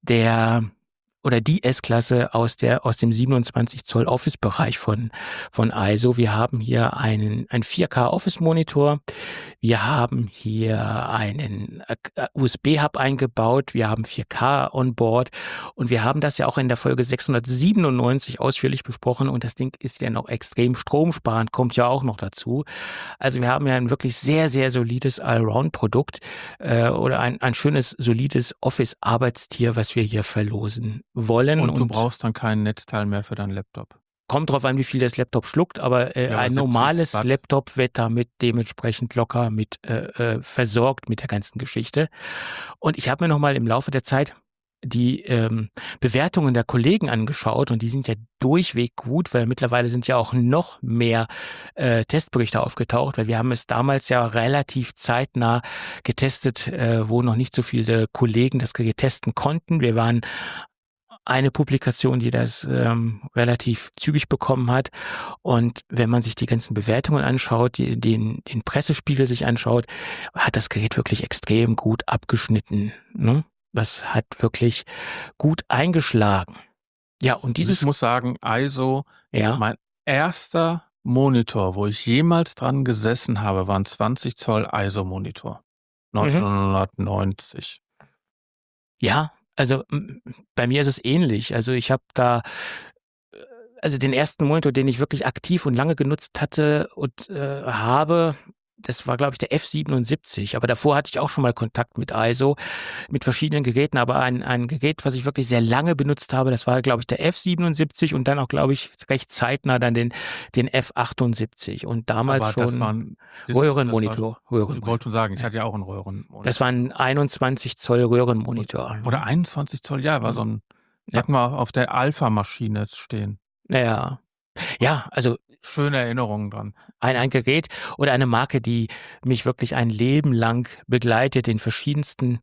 die S-Klasse aus dem 27 Zoll Office-Bereich von ISO. Wir haben hier einen 4K Office-Monitor. Wir haben hier einen USB-Hub eingebaut. Wir haben 4K on board. Und wir haben das ja auch in der Folge 697 ausführlich besprochen. Und das Ding ist ja noch extrem stromsparend, kommt ja auch noch dazu. Also wir haben ja ein wirklich sehr, sehr solides Allround-Produkt oder ein schönes, solides Office-Arbeitstier, was wir hier verlosen wollen. Und du brauchst dann kein Netzteil mehr für deinen Laptop. Kommt drauf an, wie viel das Laptop schluckt, aber ein normales Watt. Laptop wird damit dementsprechend locker mit versorgt mit der ganzen Geschichte. Und ich habe mir nochmal im Laufe der Zeit die Bewertungen der Kollegen angeschaut und die sind ja durchweg gut, weil mittlerweile sind ja auch noch mehr Testberichte aufgetaucht, weil wir haben es damals ja relativ zeitnah getestet, wo noch nicht so viele Kollegen das testen konnten. Wir waren eine Publikation, die das relativ zügig bekommen hat. Und wenn man sich die ganzen Bewertungen anschaut, den Pressespiegel sich anschaut, hat das Gerät wirklich extrem gut abgeschnitten. Ne? Das hat wirklich gut eingeschlagen. Ja, und Ich muss sagen, ISO, ja, mein erster Monitor, wo ich jemals dran gesessen habe, war ein 20 Zoll ISO-Monitor. 1990. Ja, also bei mir ist es ähnlich. Also ich habe den ersten Monitor, den ich wirklich aktiv und lange genutzt hatte und habe, das war, glaube ich, der F77. Aber davor hatte ich auch schon mal Kontakt mit ISO, mit verschiedenen Geräten. Aber ein Gerät, was ich wirklich sehr lange benutzt habe, das war, glaube ich, der F77 und dann auch, glaube ich, recht zeitnah dann den F78. Und damals Aber das war schon ein Röhrenmonitor. Ich wollte schon sagen, ich hatte ja auch einen Röhrenmonitor. Das war ein 21 Zoll Röhrenmonitor. Oder 21 Zoll, ja, war so ein, hatten wir auf der Alpha-Maschine stehen. Ja, also Schöne Erinnerungen dran. ein Gerät oder eine Marke, die mich wirklich ein Leben lang begleitet in verschiedensten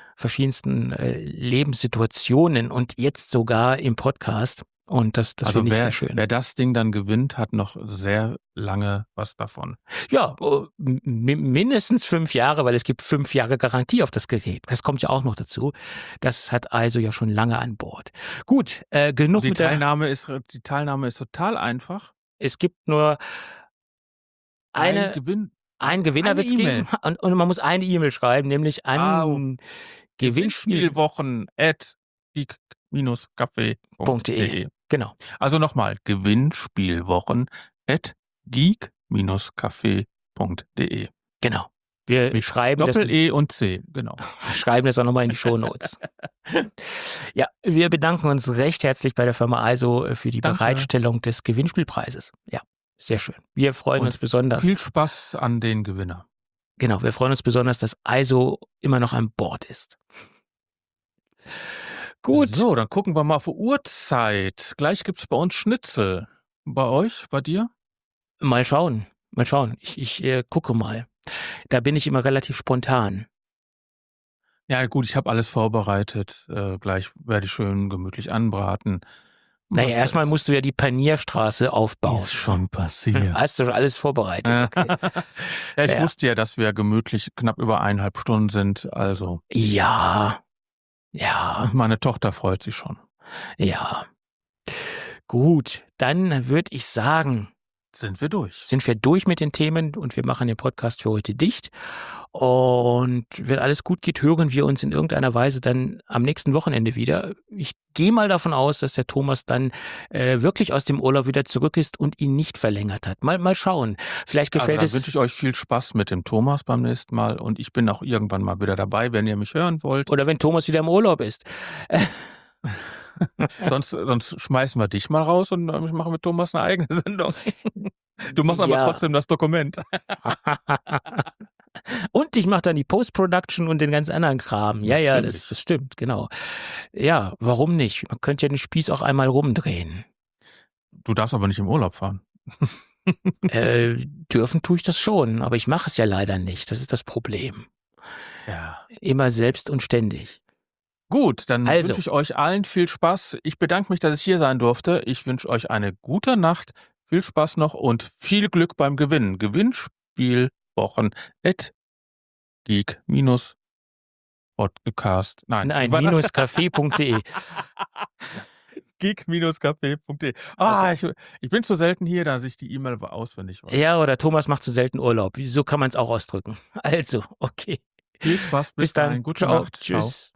Lebenssituationen und jetzt sogar im Podcast. Und das Also finde ich sehr schön. Wer das Ding dann gewinnt, hat noch sehr lange was davon. Ja, mindestens 5 Jahre, weil es gibt 5 Jahre Garantie auf das Gerät. Das kommt ja auch noch dazu. Das hat ISO ja schon lange an Bord. Gut, genug Die mit der... Teilnahme ist total einfach. Es gibt nur Ein Gewinn. einen Gewinner wird es geben und man muss eine E-Mail schreiben, nämlich an Gewinnspielwochen@geek-café.de. Genau. Also nochmal, Gewinnspielwochen@geek-café.de. Genau. Wir Mit schreiben das, Doppel-E und C, genau. schreiben das auch nochmal in die Shownotes. Ja, wir bedanken uns recht herzlich bei der Firma ISO für die Danke. Bereitstellung des Gewinnspielpreises. Ja, sehr schön. Wir freuen Und uns besonders. Viel Spaß an den Gewinner. Genau, wir freuen uns besonders, dass ISO immer noch an Bord ist. Gut. So, dann gucken wir mal auf Uhrzeit. Gleich gibt's bei uns Schnitzel. Bei euch, bei dir? Mal schauen. Ich gucke mal. Da bin ich immer relativ spontan. Ja gut, ich habe alles vorbereitet. Gleich werde ich schön gemütlich anbraten. Naja, Was erstmal ist- musst du ja die Panierstraße aufbauen. Ist schon passiert. Hast du schon alles vorbereitet? Okay. Ja, ich Ja. wusste ja, dass wir gemütlich knapp über 1,5 Stunden sind. Also, Ja. und meine Tochter freut sich schon. Ja. Gut, dann würde ich sagen, Sind wir durch. sind wir durch mit den Themen und wir machen den Podcast für heute dicht. Und wenn alles gut geht, hören wir uns in irgendeiner Weise dann am nächsten Wochenende wieder. Ich gehe mal davon aus, dass der Thomas dann wirklich aus dem Urlaub wieder zurück ist und ihn nicht verlängert hat. Mal schauen. Vielleicht gefällt Also, dann wünsche es. ich euch viel Spaß mit dem Thomas beim nächsten Mal und ich bin auch irgendwann mal wieder dabei, wenn ihr mich hören wollt. Oder wenn Thomas wieder im Urlaub ist. Sonst schmeißen wir dich mal raus und ich mache mit Thomas eine eigene Sendung. Du machst aber Ja. trotzdem das Dokument. Und ich mache dann die Post-Production und den ganz anderen Kram. Ja, Natürlich. das stimmt, genau. Ja, warum nicht? Man könnte ja den Spieß auch einmal rumdrehen. Du darfst aber nicht im Urlaub fahren. Dürfen tue ich das schon, aber ich mache es ja leider nicht. Das ist das Problem. Ja. Immer selbst und ständig. Gut, dann Also. wünsche ich euch allen viel Spaß. Ich bedanke mich, dass ich hier sein durfte. Ich wünsche euch eine gute Nacht, viel Spaß noch und viel Glück beim Gewinnen. Gewinnspielwochen@geek-podcast. Nein, wie war das? -café.de. geek-café.de. Ah, ich bin zu selten hier, dass ich die E-Mail auswendig weiß. Ja, oder Thomas macht zu selten Urlaub. So kann man es auch ausdrücken. Also, okay. Viel Spaß, bis Bis dann. dahin. Gute Ciao. Nacht. Ciao. Tschüss.